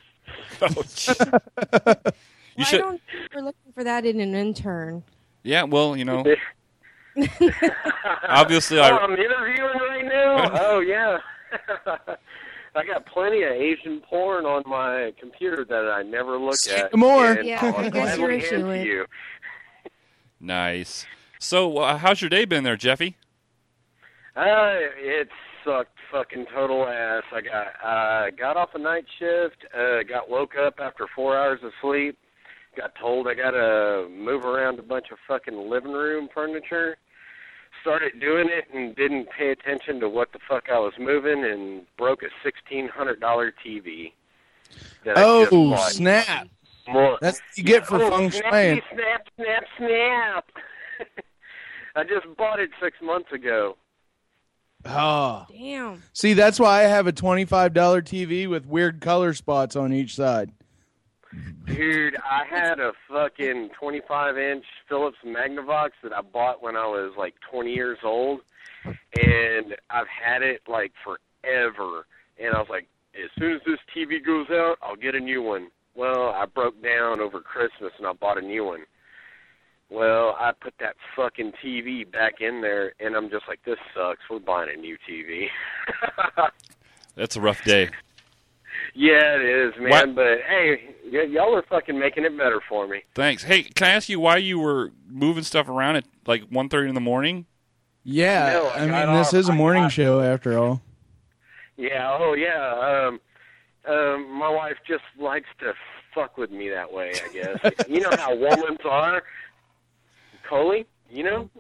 Oh, You Why should... don't we're looking for that in an intern? Yeah, well, you know. Obviously, oh, I... I'm interviewing right now? Oh, yeah. I got plenty of Asian porn on my computer that I never look Say at. more. And Yeah, I'll I guess you're gladly hand to issuing. you. Nice. So, uh, how's your day been there, Jeffy? Uh, it sucked fucking total ass. I got uh, got off a night shift, uh, got woke up after four hours of sleep, got told I got to move around a bunch of fucking living room furniture, started doing it and didn't pay attention to what the fuck I was moving and broke a sixteen hundred dollars T V. That I just Oh, bought. snap. More, That's what you get for oh, feng snappy, shui. snap, snap, snap. I just bought it six months ago. Oh. Damn. See, that's why I have a twenty-five dollars T V with weird color spots on each side. Dude, I had a fucking twenty-five inch Philips Magnavox that I bought when I was like twenty years old, and I've had it like forever. And I was like, as soon as this T V goes out, I'll get a new one. Well, I broke down over Christmas and I bought a new one. Well, I put that fucking T V back in there, and I'm just like, this sucks. We're buying a new T V. That's a rough day. Yeah, it is, man. What? But, hey, y- y'all are fucking making it better for me. Thanks. Hey, can I ask you why you were moving stuff around at like one thirty in the morning? Yeah, No, I I got mean, this off- is a I morning got- show after all. Yeah, oh, yeah. Um, um, my wife just likes to fuck with me that way, I guess. You know how women are? Coley, you know?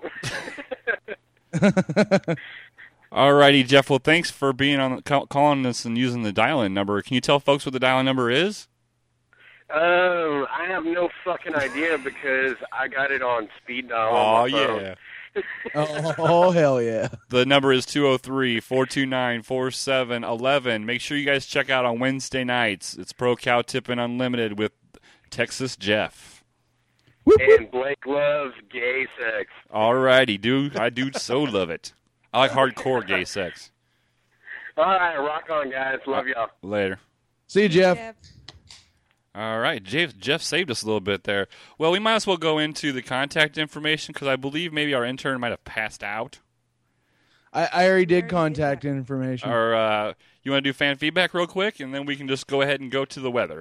Alrighty, Jeff. Well, thanks for being on, call, calling us and using the dial-in number. Can you tell folks what the dial-in number is? Um, I have no fucking idea because I got it on speed dial. Oh, on my phone. yeah. oh, oh, hell yeah. The number is two oh three, four two nine, four seven one one. Make sure you guys check out on Wednesday nights. It's Pro Cow Tipping Unlimited with Texas Jeff. And Blake loves gay sex. Alrighty, dude. I do so love it. I like hardcore gay sex. All right, rock on, guys. Love y'all. Later. See you, Jeff. Jeff. All right, Jeff, Jeff saved us a little bit there. Well, we might as well go into the contact information because I believe maybe our intern might have passed out. I, I already did contact information. Or uh, you want to do fan feedback real quick, and then we can just go ahead and go to the weather.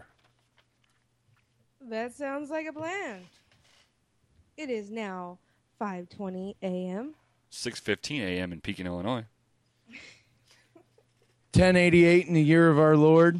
That sounds like a plan. It is now five twenty a.m. six fifteen a.m. in Pekin, Illinois. ten eighty-eight in the year of our Lord.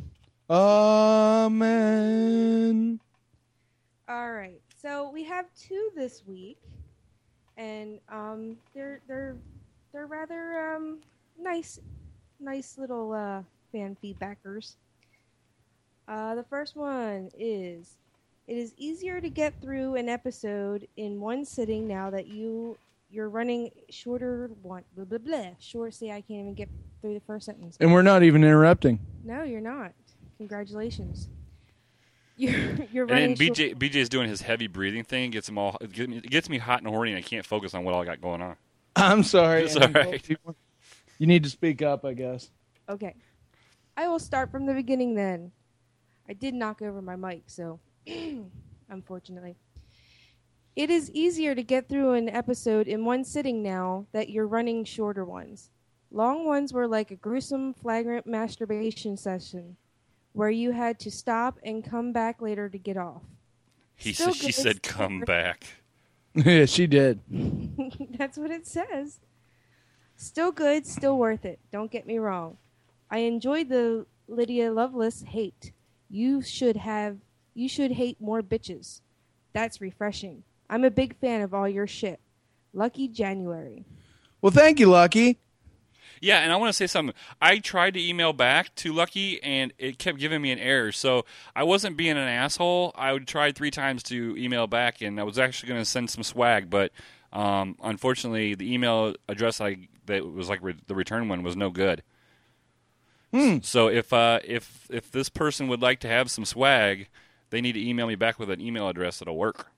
Amen. All right. So we have two this week, and um, they're they're they're rather um, nice, nice little uh, fan feedbackers. Uh, the first one is: it is easier to get through an episode in one sitting now that you you're running shorter one blah blah blah. Short. See, I can't even get through the first sentence. And we're not even interrupting. No, you're not. Congratulations. You're, you're and running then B J short- B J is doing his heavy breathing thing. Gets him all. It gets me, it gets me hot and horny, and I can't focus on what all I got going on. I'm sorry. It's all right. You need to speak up, I guess. Okay. I will start from the beginning then. I did knock over my mic, so unfortunately. It is easier to get through an episode in one sitting now that you're running shorter ones. Long ones were like a gruesome, flagrant masturbation session where you had to stop and come back later to get off. He Still said, she good, said, still "Come worth- back." Yeah, she did. That's what it says. Still good, still worth it. Don't get me wrong. I enjoyed the Lydia Lovelace hate. You should have, you should hate more bitches. That's refreshing. I'm a big fan of all your shit. Lucky January. Well, thank you, Lucky. Yeah, and I want to say something. I tried to email back to Lucky, and it kept giving me an error. So I wasn't being an asshole. I would try three times to email back, and I was actually going to send some swag. But um, unfortunately, the email address I that was like re- the return one was no good. Hmm. So if uh, if if this person would like to have some swag, they need to email me back with an email address that'll work.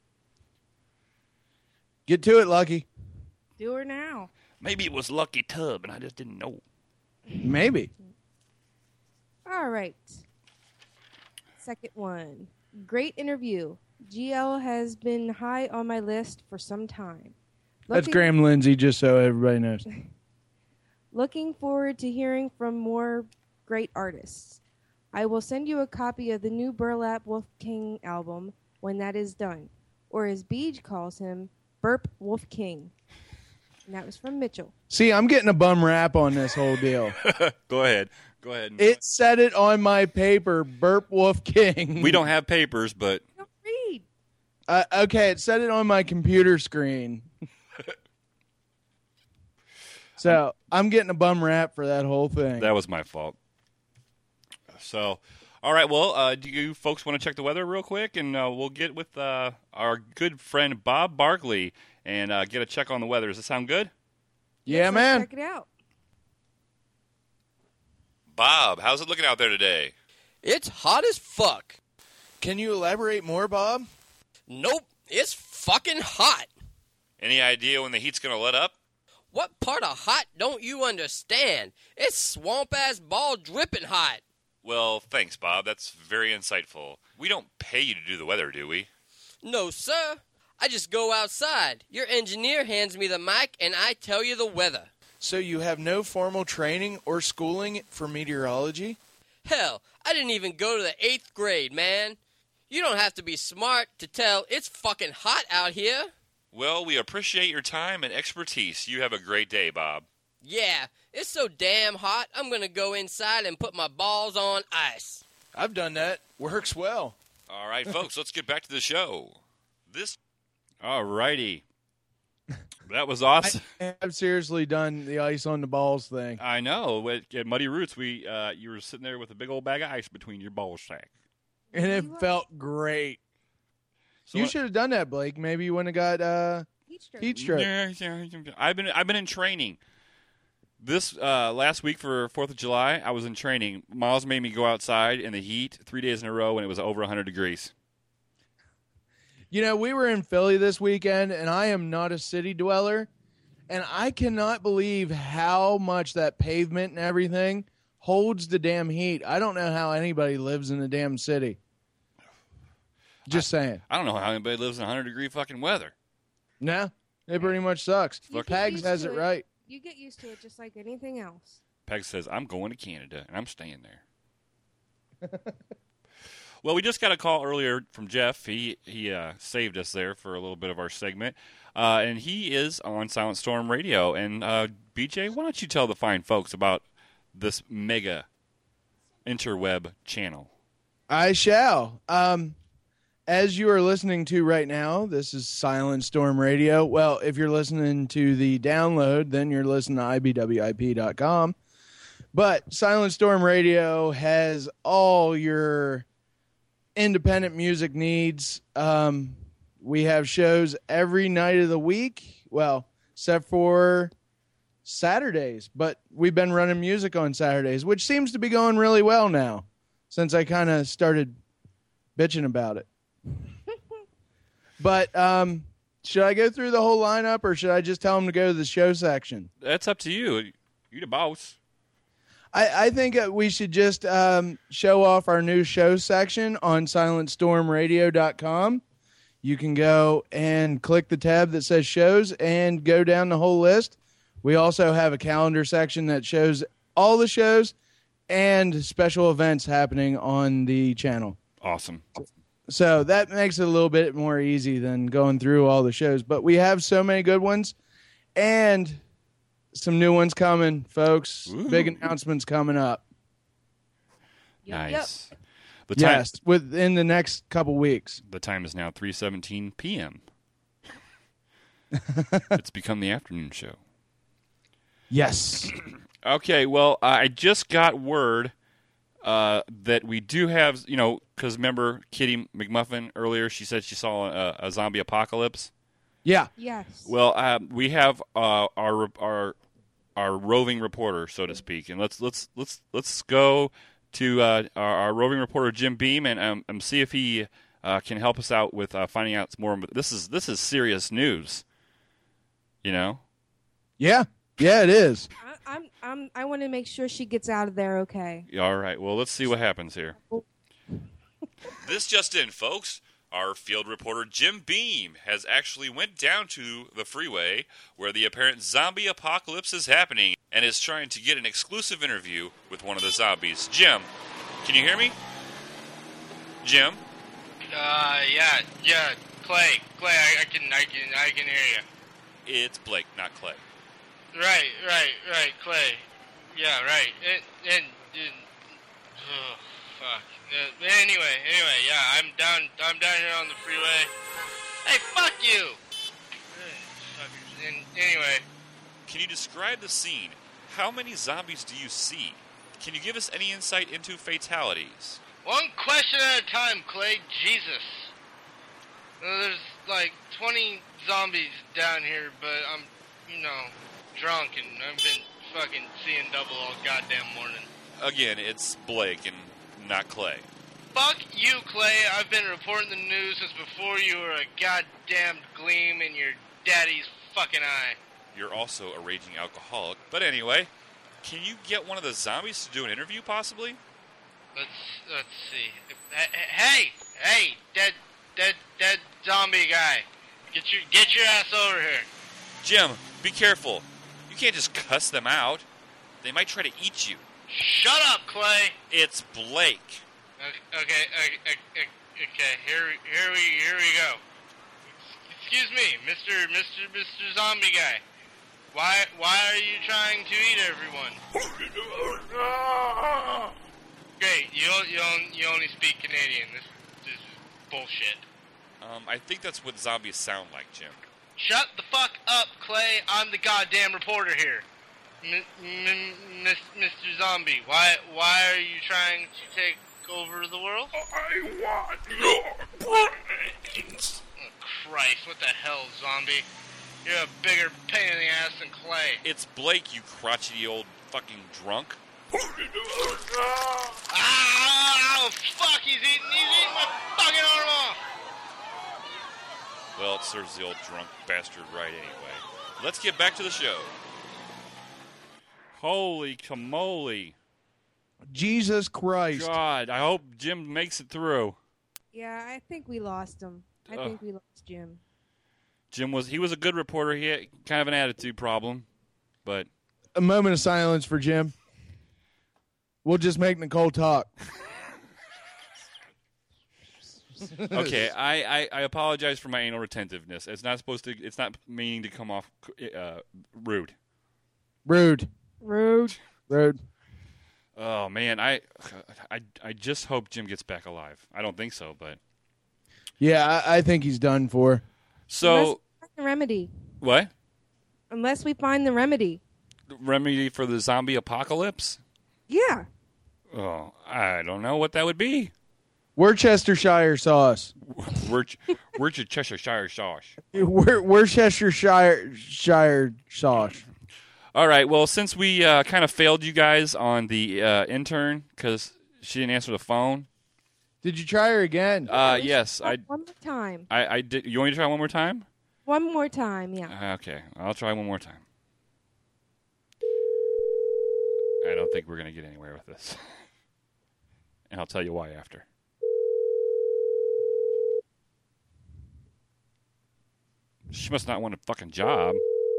Get to it, Lucky. Do her now. Maybe it was Lucky Tub, and I just didn't know. Maybe. All right. Second one. Great interview. G L has been high on my list for some time. That's Looking- Graham Lindsay, just so everybody knows. Looking forward to hearing from more great artists. I will send you a copy of the new Burlap Wolf King album when that is done. Or as Beej calls him, Burp Wolf King. And that was from Mitchell. See, I'm getting a bum rap on this whole deal. Go ahead. Go ahead. and- It said it on my paper, Burp Wolf King. We don't have papers, but Don't read. Uh, okay, it said it on my computer screen. So I'm getting a bum rap for that whole thing. that was my fault. So, all right. Well, uh, do you folks want to check the weather real quick, and uh, we'll get with uh, our good friend Bob Barkley and uh, get a check on the weather. Does that sound good? Yeah, Let's man. Check it out. Bob, how's it looking out there today? It's hot as fuck. Can you elaborate more, Bob? Nope, it's fucking hot. Any idea when the heat's going to let up? What part of hot don't you understand? It's swamp-ass ball dripping hot. Well, thanks, Bob. That's very insightful. We don't pay you to do the weather, do we? No, sir. I just go outside. Your engineer hands me the mic, and I tell you the weather. So you have no formal training or schooling for meteorology? Hell, I didn't even go to the eighth grade, man. You don't have to be smart to tell it's fucking hot out here. Well, we appreciate your time and expertise. You have a great day, Bob. Yeah, it's so damn hot, I'm gonna go inside and put my balls on ice. I've done that. Works well. All right, folks, let's get back to the show. This. All righty. That was awesome. I have seriously done the ice on the balls thing. I know. At, at Muddy Roots, we uh, you were sitting there with a big old bag of ice between your ball sack. And it felt great. So you what- should have done that, Blake. Maybe you wouldn't have got uh, heat stroke. Yeah, yeah, yeah. I've been I've been in training. This uh, last week for Fourth of July, I was in training. Miles made me go outside in the heat three days in a row when it was over one hundred degrees. You know, we were in Philly this weekend, and I am not a city dweller. And I cannot believe how much that pavement and everything holds the damn heat. I don't know how anybody lives in the damn city. Just I, saying. I don't know how anybody lives in one hundred degree fucking weather. No, it pretty much sucks. You get Pegs used has to it right. You get used to it just like anything else. Peg says, I'm going to Canada, and I'm staying there. Well, we just got a call earlier from Jeff. He he uh, saved us there for a little bit of our segment. Uh, and he is on Silent Storm Radio. And, uh, B J, why don't you tell the fine folks about this mega interweb channel? I shall. Um, as you are listening to right now, this is Silent Storm Radio. Well, if you're listening to the download, then you're listening to I B W I P dot com. But Silent Storm Radio has all your independent music needs. Um, we have shows every night of the week. Well, except for Saturdays. But we've been running music on Saturdays, which seems to be going really well now since I kind of started bitching about it. But um, should I go through the whole lineup, or should I just tell them to go to the show section? That's up to you. You're the boss. I, I think uh, we should just um, show off our new show section on silent storm radio dot com. You can go and click the tab that says shows and go down the whole list. We also have a calendar section that shows all the shows and special events happening on the channel. Awesome. So that makes it a little bit more easy than going through all the shows. But we have so many good ones and some new ones coming, folks. Ooh. Big announcements coming up. Nice. The time, yes, within the next couple weeks. The time is now three seventeen p.m. It's become the afternoon show. Yes. Okay, well, I just got word uh, that we do have, you know, because remember Kitty McMuffin earlier, she said she saw a, a zombie apocalypse. Yeah. Yes. Well, uh, we have uh, our our our roving reporter, so to speak, and let's let's let's let's go to uh, our, our roving reporter Jim Beam and um, and see if he uh, can help us out with uh, finding out more. This is this is serious news, you know. Yeah. Yeah, it is. I, I'm I'm I want to make sure she gets out of there okay. All right. Well, let's see what happens here. This just in, folks. Our field reporter Jim Beam has actually went down to the freeway where the apparent zombie apocalypse is happening and is trying to get an exclusive interview with one of the zombies. Jim, can you hear me? Jim? Uh, yeah, yeah, Clay, Clay, I, I can, I can, I can hear you. It's Blake, not Clay. Right, right, right, Clay. Yeah, right. And, and, and oh, fuck. Uh, anyway, anyway, yeah, I'm down, I'm down here on the freeway. Hey, fuck you! And anyway. Can you describe the scene? How many zombies do you see? Can you give us any insight into fatalities? One question at a time, Clay. Jesus. Uh, there's like twenty zombies down here, but I'm, you know, drunk and I've been fucking seeing double all goddamn morning. Again, it's Blake and not Clay. Fuck you, Clay. I've been reporting the news since before you were a goddamn gleam in your daddy's fucking eye. You're also a raging alcoholic. But anyway, can you get one of the zombies to do an interview, possibly? Let's let's see. Hey, hey, dead, dead, dead zombie guy, get your get your ass over here. Jim, be careful. You can't just cuss them out. They might try to eat you. Shut up, Clay. It's Blake. Okay, okay, okay, okay. Here, here we, here we go. Excuse me, Mister, Mister, Mister Zombie guy. Why, why are you trying to eat everyone? Great, you, you, you only speak Canadian. This, this is bullshit. Um, I think that's what zombies sound like, Jim. Shut the fuck up, Clay. I'm the goddamn reporter here. M- M- Mister Zombie, why, why are you trying to take over the world? I want your brains. Oh, Christ, what the hell, zombie? You're a bigger pain in the ass than Clay. It's Blake, you crotchety old fucking drunk. Ah, fuck, he's eating, he's eating my fucking arm off. Well, it serves the old drunk bastard right anyway. let's get back to the show. Holy camole. Jesus Christ. God, I hope Jim makes it through. Yeah, I think we lost him. I Ugh. think we lost Jim. Jim was, he was a good reporter. He had kind of an attitude problem, but... A moment of silence for Jim. We'll just make Nicole talk. Okay, I, I, I apologize for my anal retentiveness. It's not supposed to. It's not meaning to come off uh, rude. Rude. Rude. Rude. Oh man, I, I, I just hope Jim gets back alive. I don't think so, but Yeah, I, I think he's done for. so Unless we find the remedy. what? Unless we find the remedy. Remedy for the zombie apocalypse? Yeah. Oh, I don't know what that would be. Worcestershire sauce. Worc- Worcestershire sauce. Wor- Worcestershire Shire sauce. All right. Well, since we uh, kind of failed you guys on the uh, intern because she didn't answer the phone. Did you try her again? Uh, yes, I. One more time. I, I did. You want me to try one more time? One more time, yeah. Okay, I'll try one more time. I don't think we're gonna get anywhere with this, and I'll tell you why after. She must not want a fucking job.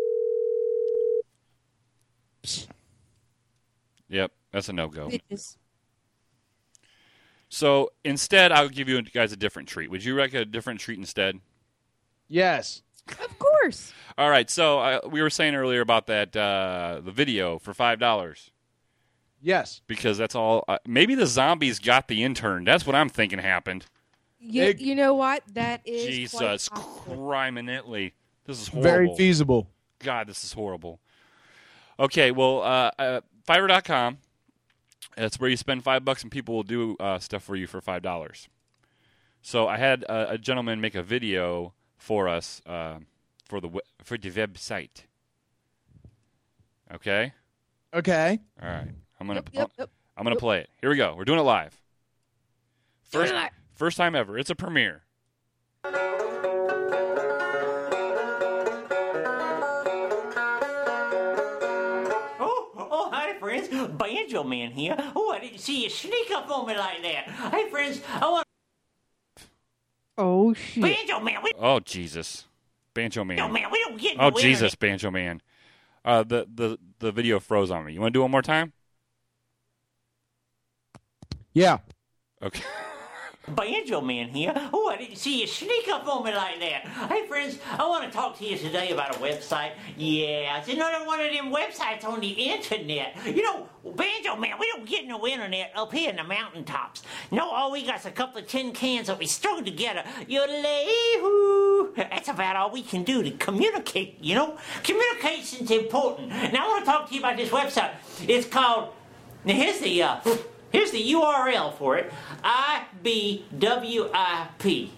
Yep, that's a no-go. Bitches. So instead, I'll give you guys a different treat. Would you like a different treat instead? Yes. Of course. All right. So uh, we were saying earlier about that uh, the video for five dollars. Yes. Because that's all. Uh, maybe the zombies got the intern. That's what I'm thinking happened. You, It- you know what? That is Jesus quite possible. criminally. This is horrible. Very feasible. God, this is horrible. Okay, well, uh, uh, Fiverr dot com. That's where you spend five bucks and people will do uh, stuff for you for five dollars. So I had a, a gentleman make a video for us uh, for the we- for the website. Okay. Okay. All right. I'm gonna Yep, yep, yep. I'm gonna Yep. play it. Here we go. We're doing it live. First Doing it live. first time ever. It's a premiere. Oh, oh, hi, friends. Banjo Man here. Oh, I didn't see you sneak up on me like that. Hey, friends, I want... Oh, shit. Banjo Man, we... Oh Jesus, Banjo Man. Banjo Man, we don't get Oh no Jesus, internet. Banjo Man. Uh, the the the video froze on me. You want to do it one more time? Yeah. Okay. Banjo Man here. Oh, I didn't see you sneak up on me like that. Hey, friends, I want to talk to you today about a website. Yeah, it's another one of them websites on the internet. You know, Banjo Man, we don't get no internet up here in the mountaintops. No, all we got's a couple of tin cans that we strung together. Yodelay-hoo. That's about all we can do to communicate, you know? Communication's important. Now, I want to talk to you about this website. It's called... Now, here's the... Uh, Here's the U R L for it. I B W I P.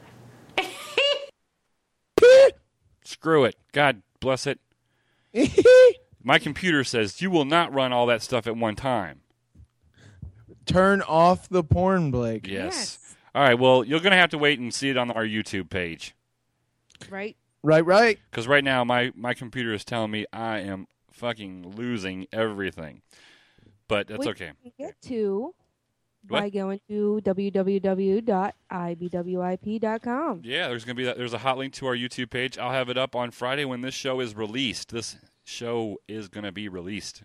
Screw it. God bless it. My computer says you will not run all that stuff at one time. Turn off the porn, Blake. Yes. All right. Well, you're going to have to wait and see it on our YouTube page. Right. Right, right. Because right now my, my computer is telling me I am fucking losing everything. But that's Which okay. you can get to What? by going to w w w dot i b w i p dot com. Yeah, there's gonna be that. There's a hot link to our YouTube page. I'll have it up on Friday when this show is released. This show is gonna be released.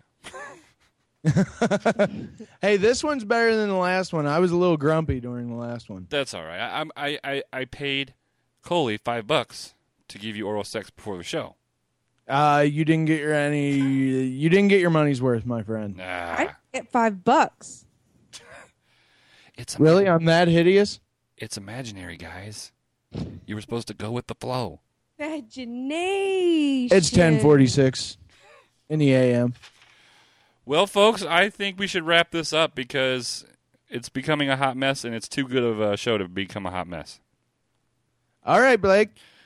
Hey, this one's better than the last one. I was a little grumpy during the last one. That's all right. I I'm- I I, I paid Coley five bucks to give you oral sex before the show. Uh, you didn't get your any. You didn't get your money's worth, my friend. I get five bucks. It's Really, I'm that hideous? It's imaginary, guys. You were supposed to go with the flow. Imagination. It's ten forty-six in the a m. Well, folks, I think we should wrap this up because it's becoming a hot mess, and it's too good of a show to become a hot mess. All right, Blake.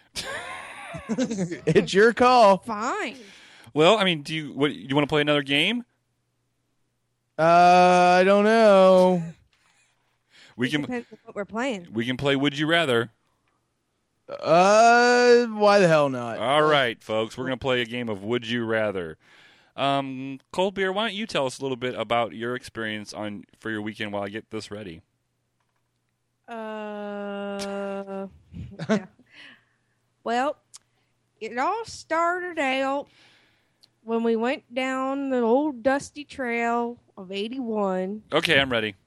It's your call. Fine. Well, I mean, do you what? You want to play another game? Uh, I don't know. We It can depends on what we're playing. we can play Would You Rather. Uh, why the hell not? All right, folks, we're going to play a game of Would You Rather. Um, Cold Beer, why don't you tell us a little bit about your experience on for your weekend while I get this ready? Uh, yeah. Well, it all started out when we went down the old dusty trail of eighty-one. Okay, I'm ready.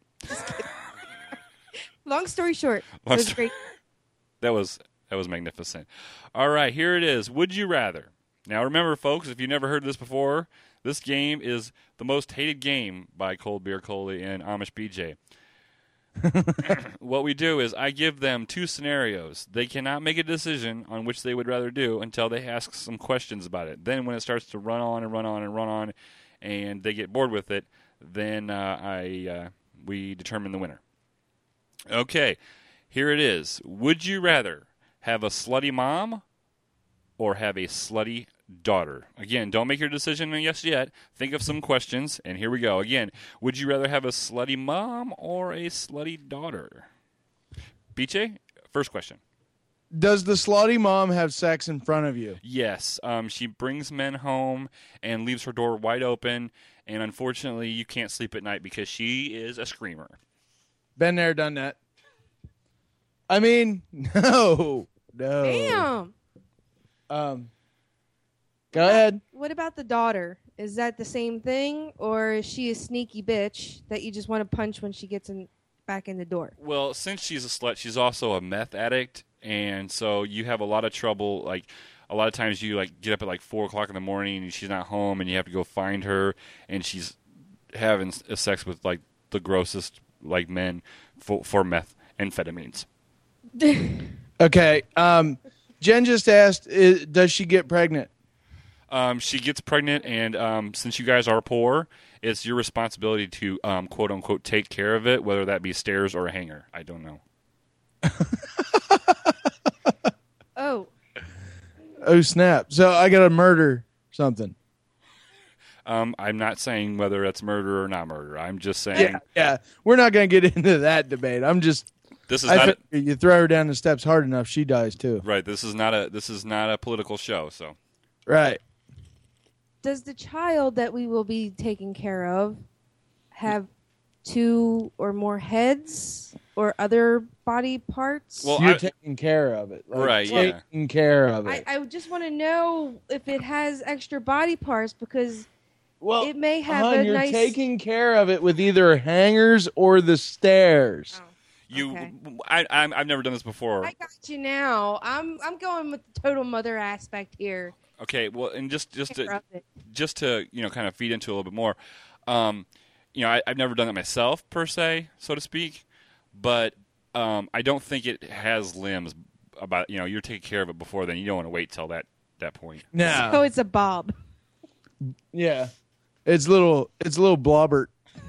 Long story short, Long it was story- great. That was that was magnificent. All right, here it is. Would you rather? Now remember, folks, if you've never heard this before, this game is the most hated game by Cold Beer Coley and Amish B J. What we do is I give them two scenarios. They cannot make a decision on which they would rather do until they ask some questions about it. Then when it starts to run on and run on and run on and they get bored with it, then uh, I uh, we determine the winner. Okay, here it is. Would you rather have a slutty mom or have a slutty daughter? Again, don't make your decision yes yet. Think of some questions, and here we go. Again, would you rather have a slutty mom or a slutty daughter? B J, first question. Does the slutty mom have sex in front of you? Yes. Um, she brings men home and leaves her door wide open, and unfortunately you can't sleep at night because she is a screamer. Been there, done that. I mean, no. No. Damn. Um, go ahead. What about the daughter? Is that the same thing, or is she a sneaky bitch that you just want to punch when she gets in back in the door? Well, since she's a slut, she's also a meth addict, and so you have a lot of trouble. Like a lot of times, you like get up at like four o'clock in the morning, and she's not home, and you have to go find her, and she's having s- sex with like the grossest like men for, for meth amphetamines. Okay. Um, Jen just asked, i- does she get pregnant? Um, she gets pregnant, and um, since you guys are poor, it's your responsibility to um, quote unquote take care of it, whether that be stairs or a hanger. I don't know. Oh. Oh, snap. So I got to murder something. Um, I'm not saying whether it's murder or not murder. I'm just saying. Yeah, yeah. We're not going to get into that debate. I'm just. This is I not a- figure you throw her down the steps hard enough, she dies too. Right. This is not a. This is not a political show. So. Right. Does the child that we will be taking care of have two or more heads or other body parts? Well, You're I- taking care of it. Like, Right, yeah. Taking care of I, it. I just want to know if it has extra body parts because well, it may have Hon, a you're nice. taking care of it with either hangers or the stairs. You, Okay. I, I'm, I've never done this before. I got you now. I'm I'm going with the total mother aspect here. Okay, well, and just just Take care to of it. just to you know kind of feed into a little bit more, um, you know, I, I've never done that myself per se, so to speak, but um, I don't think it has limbs. About you know, you're taking care of it before then. You don't want to wait till that that point. No. So it's a bob. Yeah. It's little it's little blobbert.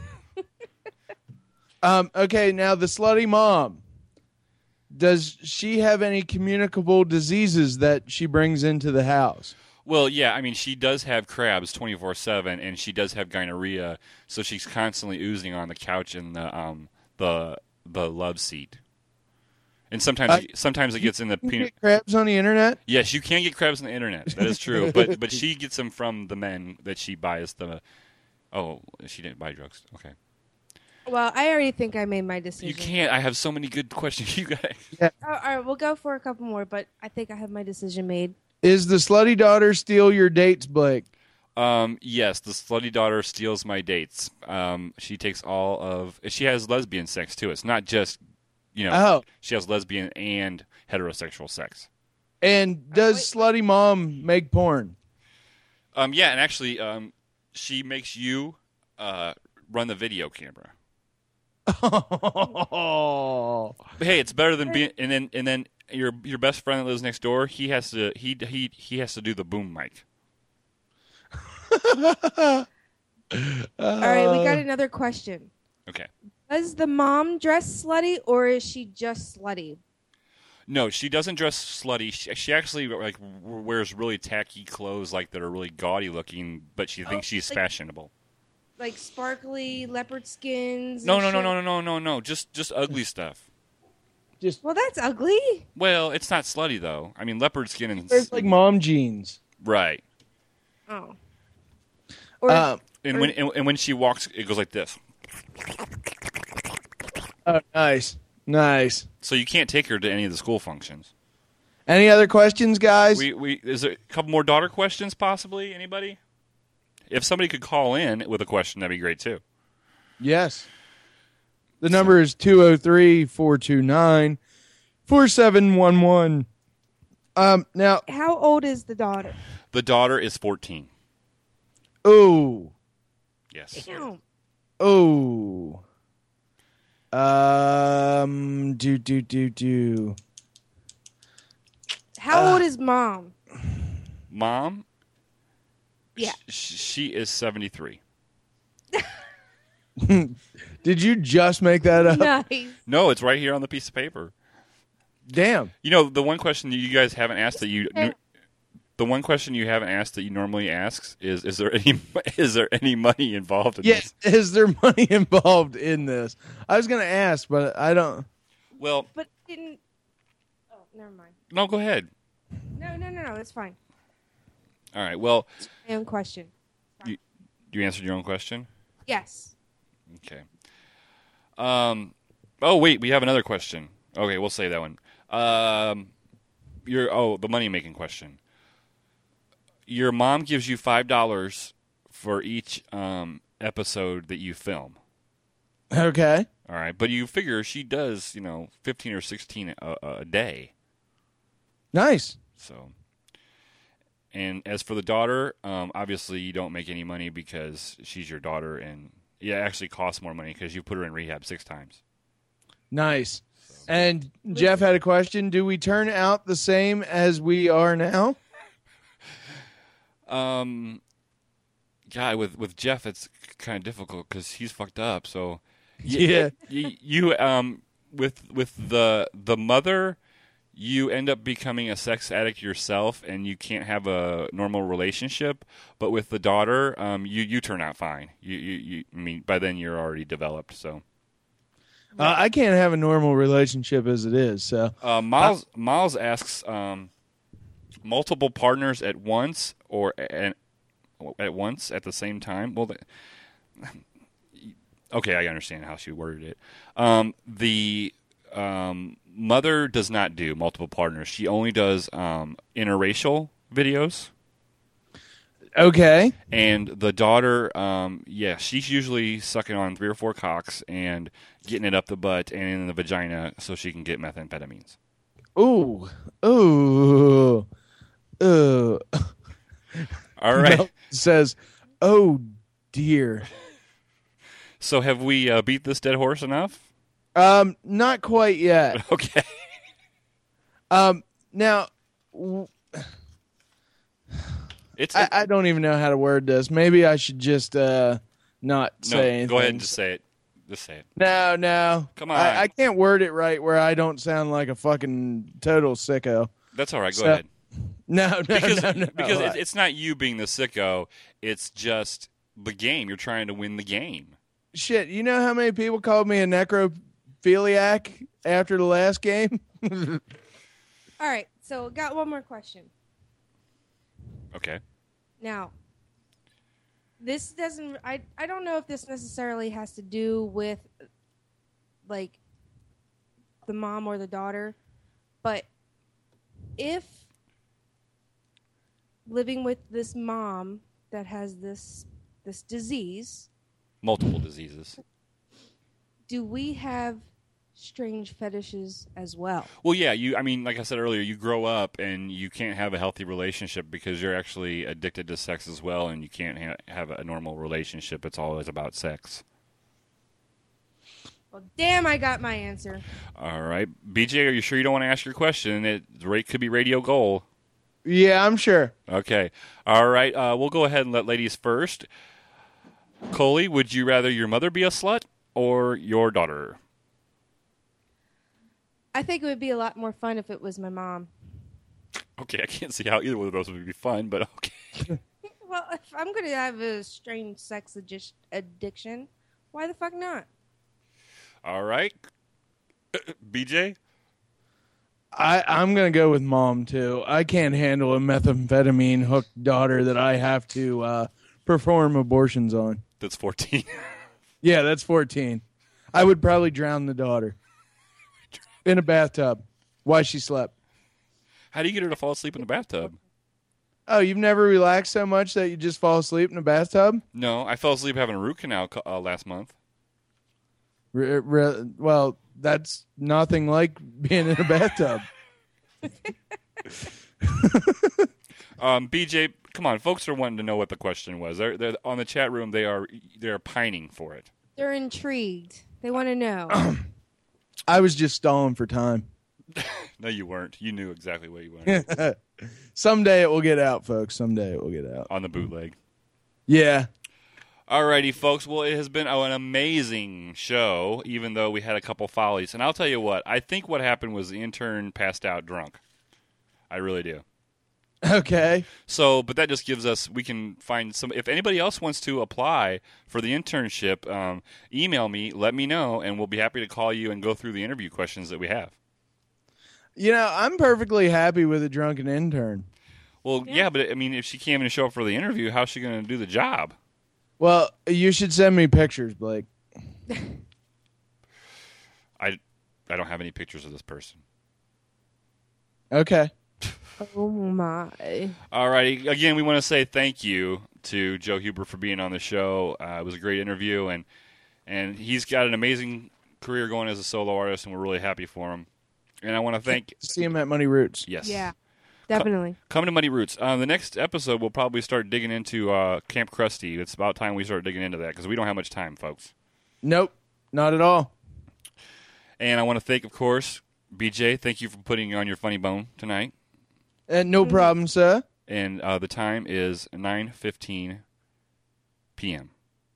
um, okay, now the slutty mom. Does she have any communicable diseases that she brings into the house? Well, yeah, I mean, she does have crabs twenty-four seven, and she does have gonorrhea, so she's constantly oozing on the couch and the um the the love seat. And sometimes, Uh, sometimes it gets in the You peanut. get crabs on the internet? Yes, you can get crabs on the internet. That is true, but but she gets them from the men that she buys the. Oh, she didn't buy drugs. Okay, Well, I already think I made my decision. you can't. I have so many good questions, you guys. Oh, all right, we'll go for a couple more, but I think I have my decision made. Is the slutty daughter steal your dates, Blake? Um, yes, the slutty daughter steals my dates. Um, she takes all of. She has lesbian sex too. It's not just, you know, Oh. she has lesbian and heterosexual sex. And does slutty mom make porn? Um, yeah, and actually, um, she makes you uh run the video camera. Oh. But hey, it's better than being. And then and then your your best friend that lives next door, he has to he he he has to do the boom mic. All right, we Uh. got another question. Okay. Does the mom dress slutty, or is she just slutty? No, she doesn't dress slutty. She, she actually like w- wears really tacky clothes, like that are really gaudy looking, but she thinks she's like- fashionable. Like sparkly leopard skins? No, and no, no, shit? no, no, no, no, no. Just just ugly stuff. Just well, that's ugly. Well, it's not slutty though. I mean, leopard skin and It's like mom jeans. right. Oh. Uh, And or- when and, and when she walks, it goes like this. Oh, nice, nice. So you can't take her to any of the school functions. Any other questions, guys? We we is there a couple more daughter questions possibly? Anybody? If somebody could call in with a question, that'd be great too. Yes. The number is two oh three, four two nine, four seven one one. Um, now, How old is the daughter? The daughter is fourteen. oh, Yes. Damn. oh. Um, do, do, do, do. How Uh, old is mom? Mom? Yeah. Sh- she is seventy-three. Did you just make that up? Nice. No, it's right here on the piece of paper. Damn. You know, the one question that you guys haven't asked that you the one question you haven't asked that you normally ask is is there any is there any money involved in Yes. this? Is there money involved in this? I was going to ask, but I don't. Well, But didn't. Oh, never mind. no, go ahead. No, no, no, no. That's fine. All right. Well, My own question. you you answered your own question? Yes. Okay. Um. Oh wait, we have another question. Okay, we'll save that one. Um. Your oh the money making question. Your mom gives you five dollars for each um episode that you film. Okay. All right, but you figure she does you know fifteen or sixteen a, a day. Nice. So. And as for the daughter, um, obviously you don't make any money because she's your daughter, and yeah, it actually costs more money because you put her in rehab six times. Nice. And Jeff had a question. Do we turn out the same as we are now? Um, God, with with Jeff, it's kind of difficult because he's fucked up. So, Yeah. you, you um with with the the mother, you end up becoming a sex addict yourself, and you can't have a normal relationship. But with the daughter, um, you you turn out fine. You you, you I mean, by then you're already developed. So, Uh, I can't have a normal relationship as it is. So uh, Miles Miles asks, um, multiple partners at once or at, at once at the same time. Well, the, okay, I understand how she worded it. Um, the um, mother does not do multiple partners. She only does um, interracial videos. Okay. And the daughter, um, yeah, she's usually sucking on three or four cocks and getting it up the butt and in the vagina so she can get methamphetamines. Ooh, ooh, ooh. All right. Mel says, "Oh dear." So have we uh, beat this dead horse enough? Um, not quite yet. Okay. Um, now, w- It's. I, I don't even know how to word this. Maybe I should just uh not no, say anything. go ahead and just say it. Just say it. No, no. Come on. I, I can't word it right where I don't sound like a fucking total sicko. That's all right. Go So- ahead. No, no, Because no, no. because it, it's not you being the sicko. It's just the game. You're trying to win the game. Shit, you know how many people called me a necrophiliac after the last game? All right. So, got one more question. Okay. Now, this doesn't. I I don't know if this necessarily has to do with like the mom or the daughter, but if living with this mom that has this this disease, Multiple diseases. do we have strange fetishes as well? Well, yeah. You. I mean, like I said earlier, you grow up and you can't have a healthy relationship because you're actually addicted to sex as well, and you can't ha- have a normal relationship. It's always about sex. Well, damn, I got my answer. All right, B J, are you sure you don't want to ask your question? It rate could be radio gold. Yeah, I'm sure. Okay. All right. Uh, we'll go ahead and let ladies first. Coley, would you rather your mother be a slut or your daughter? I think it would be a lot more fun if it was my mom. Okay, I can't see how either one of those would be fun, but okay. Well, if I'm going to have a strange sex addi- addiction, why the fuck not? All right. B J? I, I'm going to go with mom, too. I can't handle a methamphetamine hooked daughter that I have to uh, perform abortions on. That's fourteen. Yeah, that's fourteen. I would probably drown the daughter in a bathtub while she slept. How do you get her to fall asleep in the bathtub? Oh, you've never relaxed so much that you just fall asleep in a bathtub? No, I fell asleep having a root canal uh, last month. Re- re- well, that's nothing like being in a bathtub. um, B J, come on, folks are wanting to know what the question was. They're, they're on the chat room. They are they are pining for it. They're intrigued. They want to know. I was just stalling for time. No, you weren't. You knew exactly what you wanted. Someday it will get out, folks. Someday it will get out. On the bootleg. Yeah. Alrighty, folks. Well, it has been an amazing show, even though we had a couple follies. And I'll tell you what, I think what happened was the intern passed out drunk. I really do. Okay. So, but that just gives us, we can find some, if anybody else wants to apply for the internship, um, email me, let me know, and we'll be happy to call you and go through the interview questions that we have. You know, I'm perfectly happy with a drunken intern. Well, yeah, yeah but I mean, if she can't even show up for the interview, how's she going to do the job? Well, you should send me pictures, Blake. I, I don't have any pictures of this person. Okay. Oh, my. All righty. Again, we want to say thank you to Joe Huber for being on the show. Uh, it was a great interview, and and he's got an amazing career going as a solo artist, and we're really happy for him. And I want to thank... See him at Muddy Roots. Yes. Yeah, definitely. Come to Muddy Roots. Uh, the next episode, we'll probably start digging into uh, Camp Krusty. It's about time we start digging into that, because we don't have much time, folks. Nope, not at all. And I want to thank, of course, B J. Thank you for putting on your funny bone tonight. And no problem, sir. And uh, the time is nine fifteen p.m.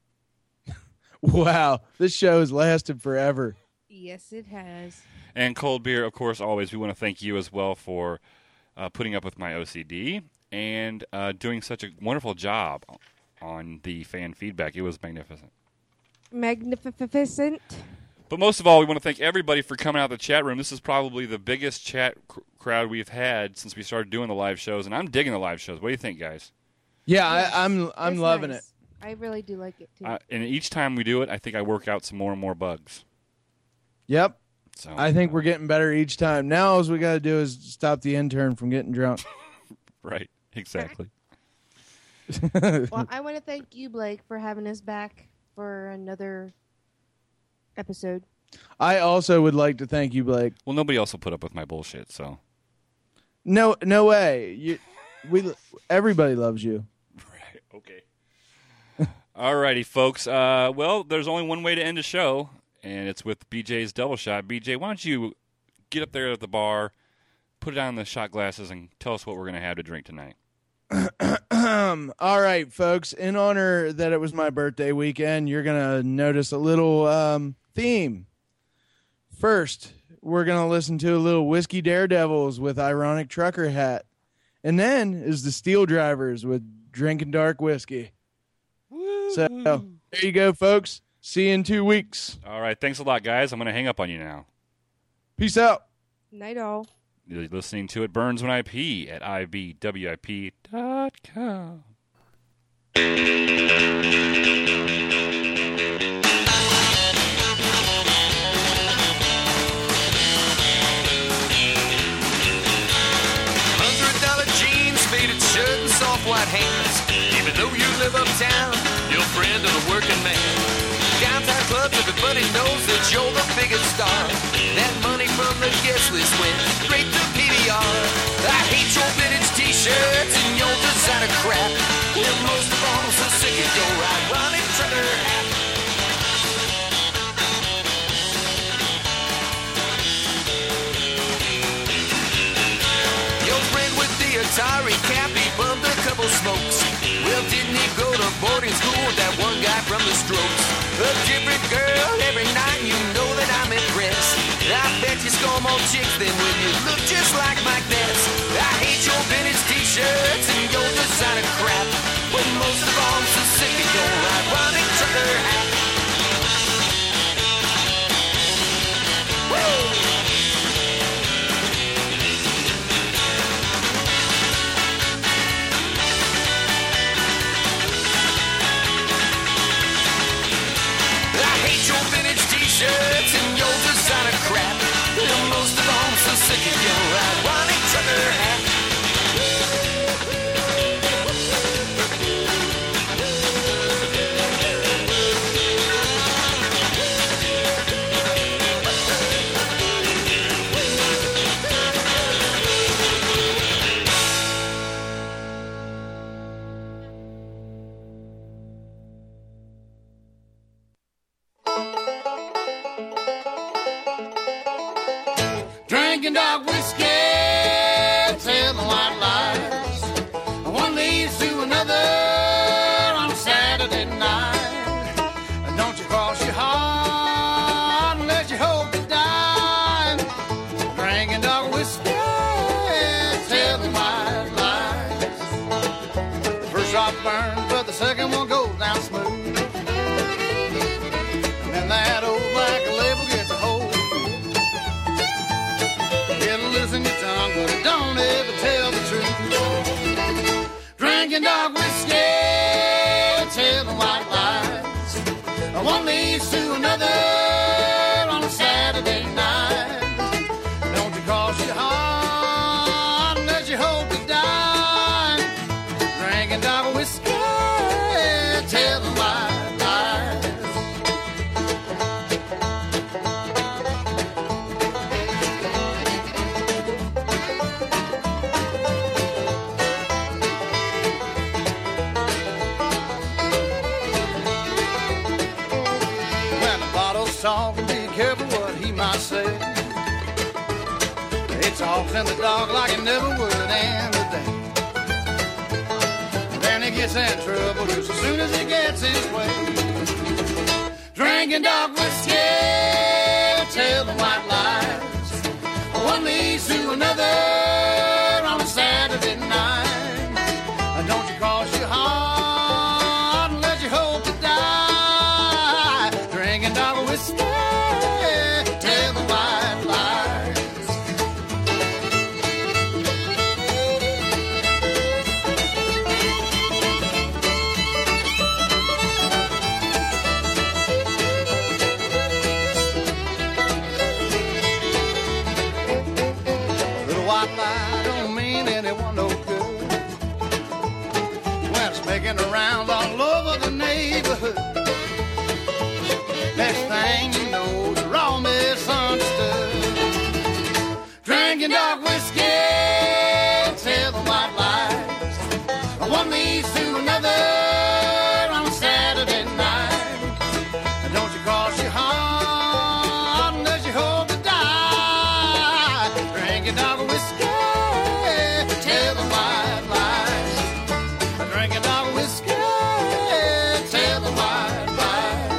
Wow, this show has lasted forever. Yes, it has. And Cold Beer, of course, always, we want to thank you as well for uh, putting up with my O C D and uh, doing such a wonderful job on the fan feedback. It was magnificent. Magnificent. But most of all, we want to thank everybody for coming out of the chat room. This is probably the biggest chat cr- crowd we've had since we started doing the live shows, and I'm digging the live shows. What do you think, guys? Yeah, I, I'm I'm It's loving nice. it. I really do like it, too. Uh, and each time we do it, I think I work out some more and more bugs. Yep. So I think we're getting better each time. Now all we got to do is stop the intern from getting drunk. Right, exactly. Well, I want to thank you, Blake, for having us back for another episode. I also would like to thank you, Blake. Well, nobody else will put up with my bullshit, so. No, no way. You, we, everybody loves you. Right. Okay. All righty, folks. Uh, well, there's only one way to end a show, and it's with B J's Double Shot. B J, why don't you get up there at the bar, put it on the shot glasses, and tell us what we're going to have to drink tonight. All right, folks. In honor that it was my birthday weekend, you're going to notice a little um, theme. First, we're going to listen to a little Whiskey Daredevils with Ironic Trucker Hat. And then is the Steel Drivers with Drinking Dark Whiskey. Woo. So, there you go, folks. See you in two weeks. All right. Thanks a lot, guys. I'm going to hang up on you now. Peace out. Night all. You're listening to It Burns When I Pee at I B W I P dot com. Hundred dollar jeans, faded shirt, and soft white hands. Even though you live uptown, you're a friend of the working man. Downtown clubs, everybody knows that you're the biggest star. That money from the guest list went straight to P B R. I hate your vintage t-shirts and your designer crap. And most of all, I'm so sick of your ironic trucker hat. Your friend with the Atari cap, he bummed a couple smokes. Well, didn't he go to boarding school with that one guy from the Strokes? A different girl every night, you know that I'm impressed. I bet you score more chicks than when you look just like Mike Ness. I hate your vintage t-shirts and your designer crap. But most of all, I'm so sick of your ironic trucker hat. Woo! Drinking dog whiskey, telling white lies. One leads to another on a Saturday night. Don't you cross your heart unless you hope to die. Drinking dog whiskey, telling white lies. The first drop burns, but the second one goes down smooth. And then that old black label gets a hold. It'll loosen your tongue, but it don't ever tell the truth. Drinking dog whiskey, telling white lies. One leads to another on a Saturday night. Don't you cross your heart unless you hope to die. Drinking dog whiskey, telling white lies. When the bottle's talking, be careful what he might say. He talks in the dark like he never would end the day. Then he gets in trouble just as soon as he gets his way. Drinking dog whiskey, telling white lies. One leads to another on a Saturday night. Don't you cross your heart unless you hope to die. Drinking dog whiskey, telling white lies. Little white lie don't mean anyone no good when it's making the rounds all over the neighborhood. Next thing you know, they're all misunderstood. Drinking dog whiskey, telling white lies. One leads to another on a Saturday night. Don't you cross your heart unless you hope to die. Drinking dog whiskey, telling white lies. Drinking dog whiskey, telling white lies.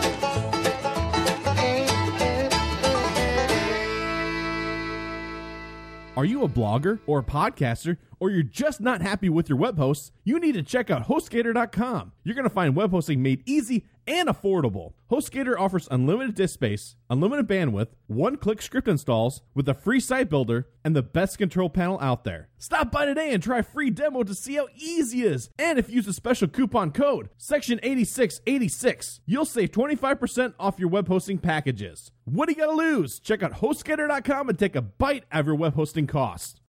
Are you a blogger or a podcaster, or you're just not happy with your web hosts? You need to check out HostGator dot com. You're going to find web hosting made easy and affordable. HostGator offers unlimited disk space, unlimited bandwidth, one-click script installs with a free site builder, and the best control panel out there. Stop by today and try a free demo to see how easy it is. And if you use a special coupon code, section eighty-six eighty-six, you'll save twenty-five percent off your web hosting packages. What do you got to lose? Check out HostGator dot com and take a bite out of your web hosting costs.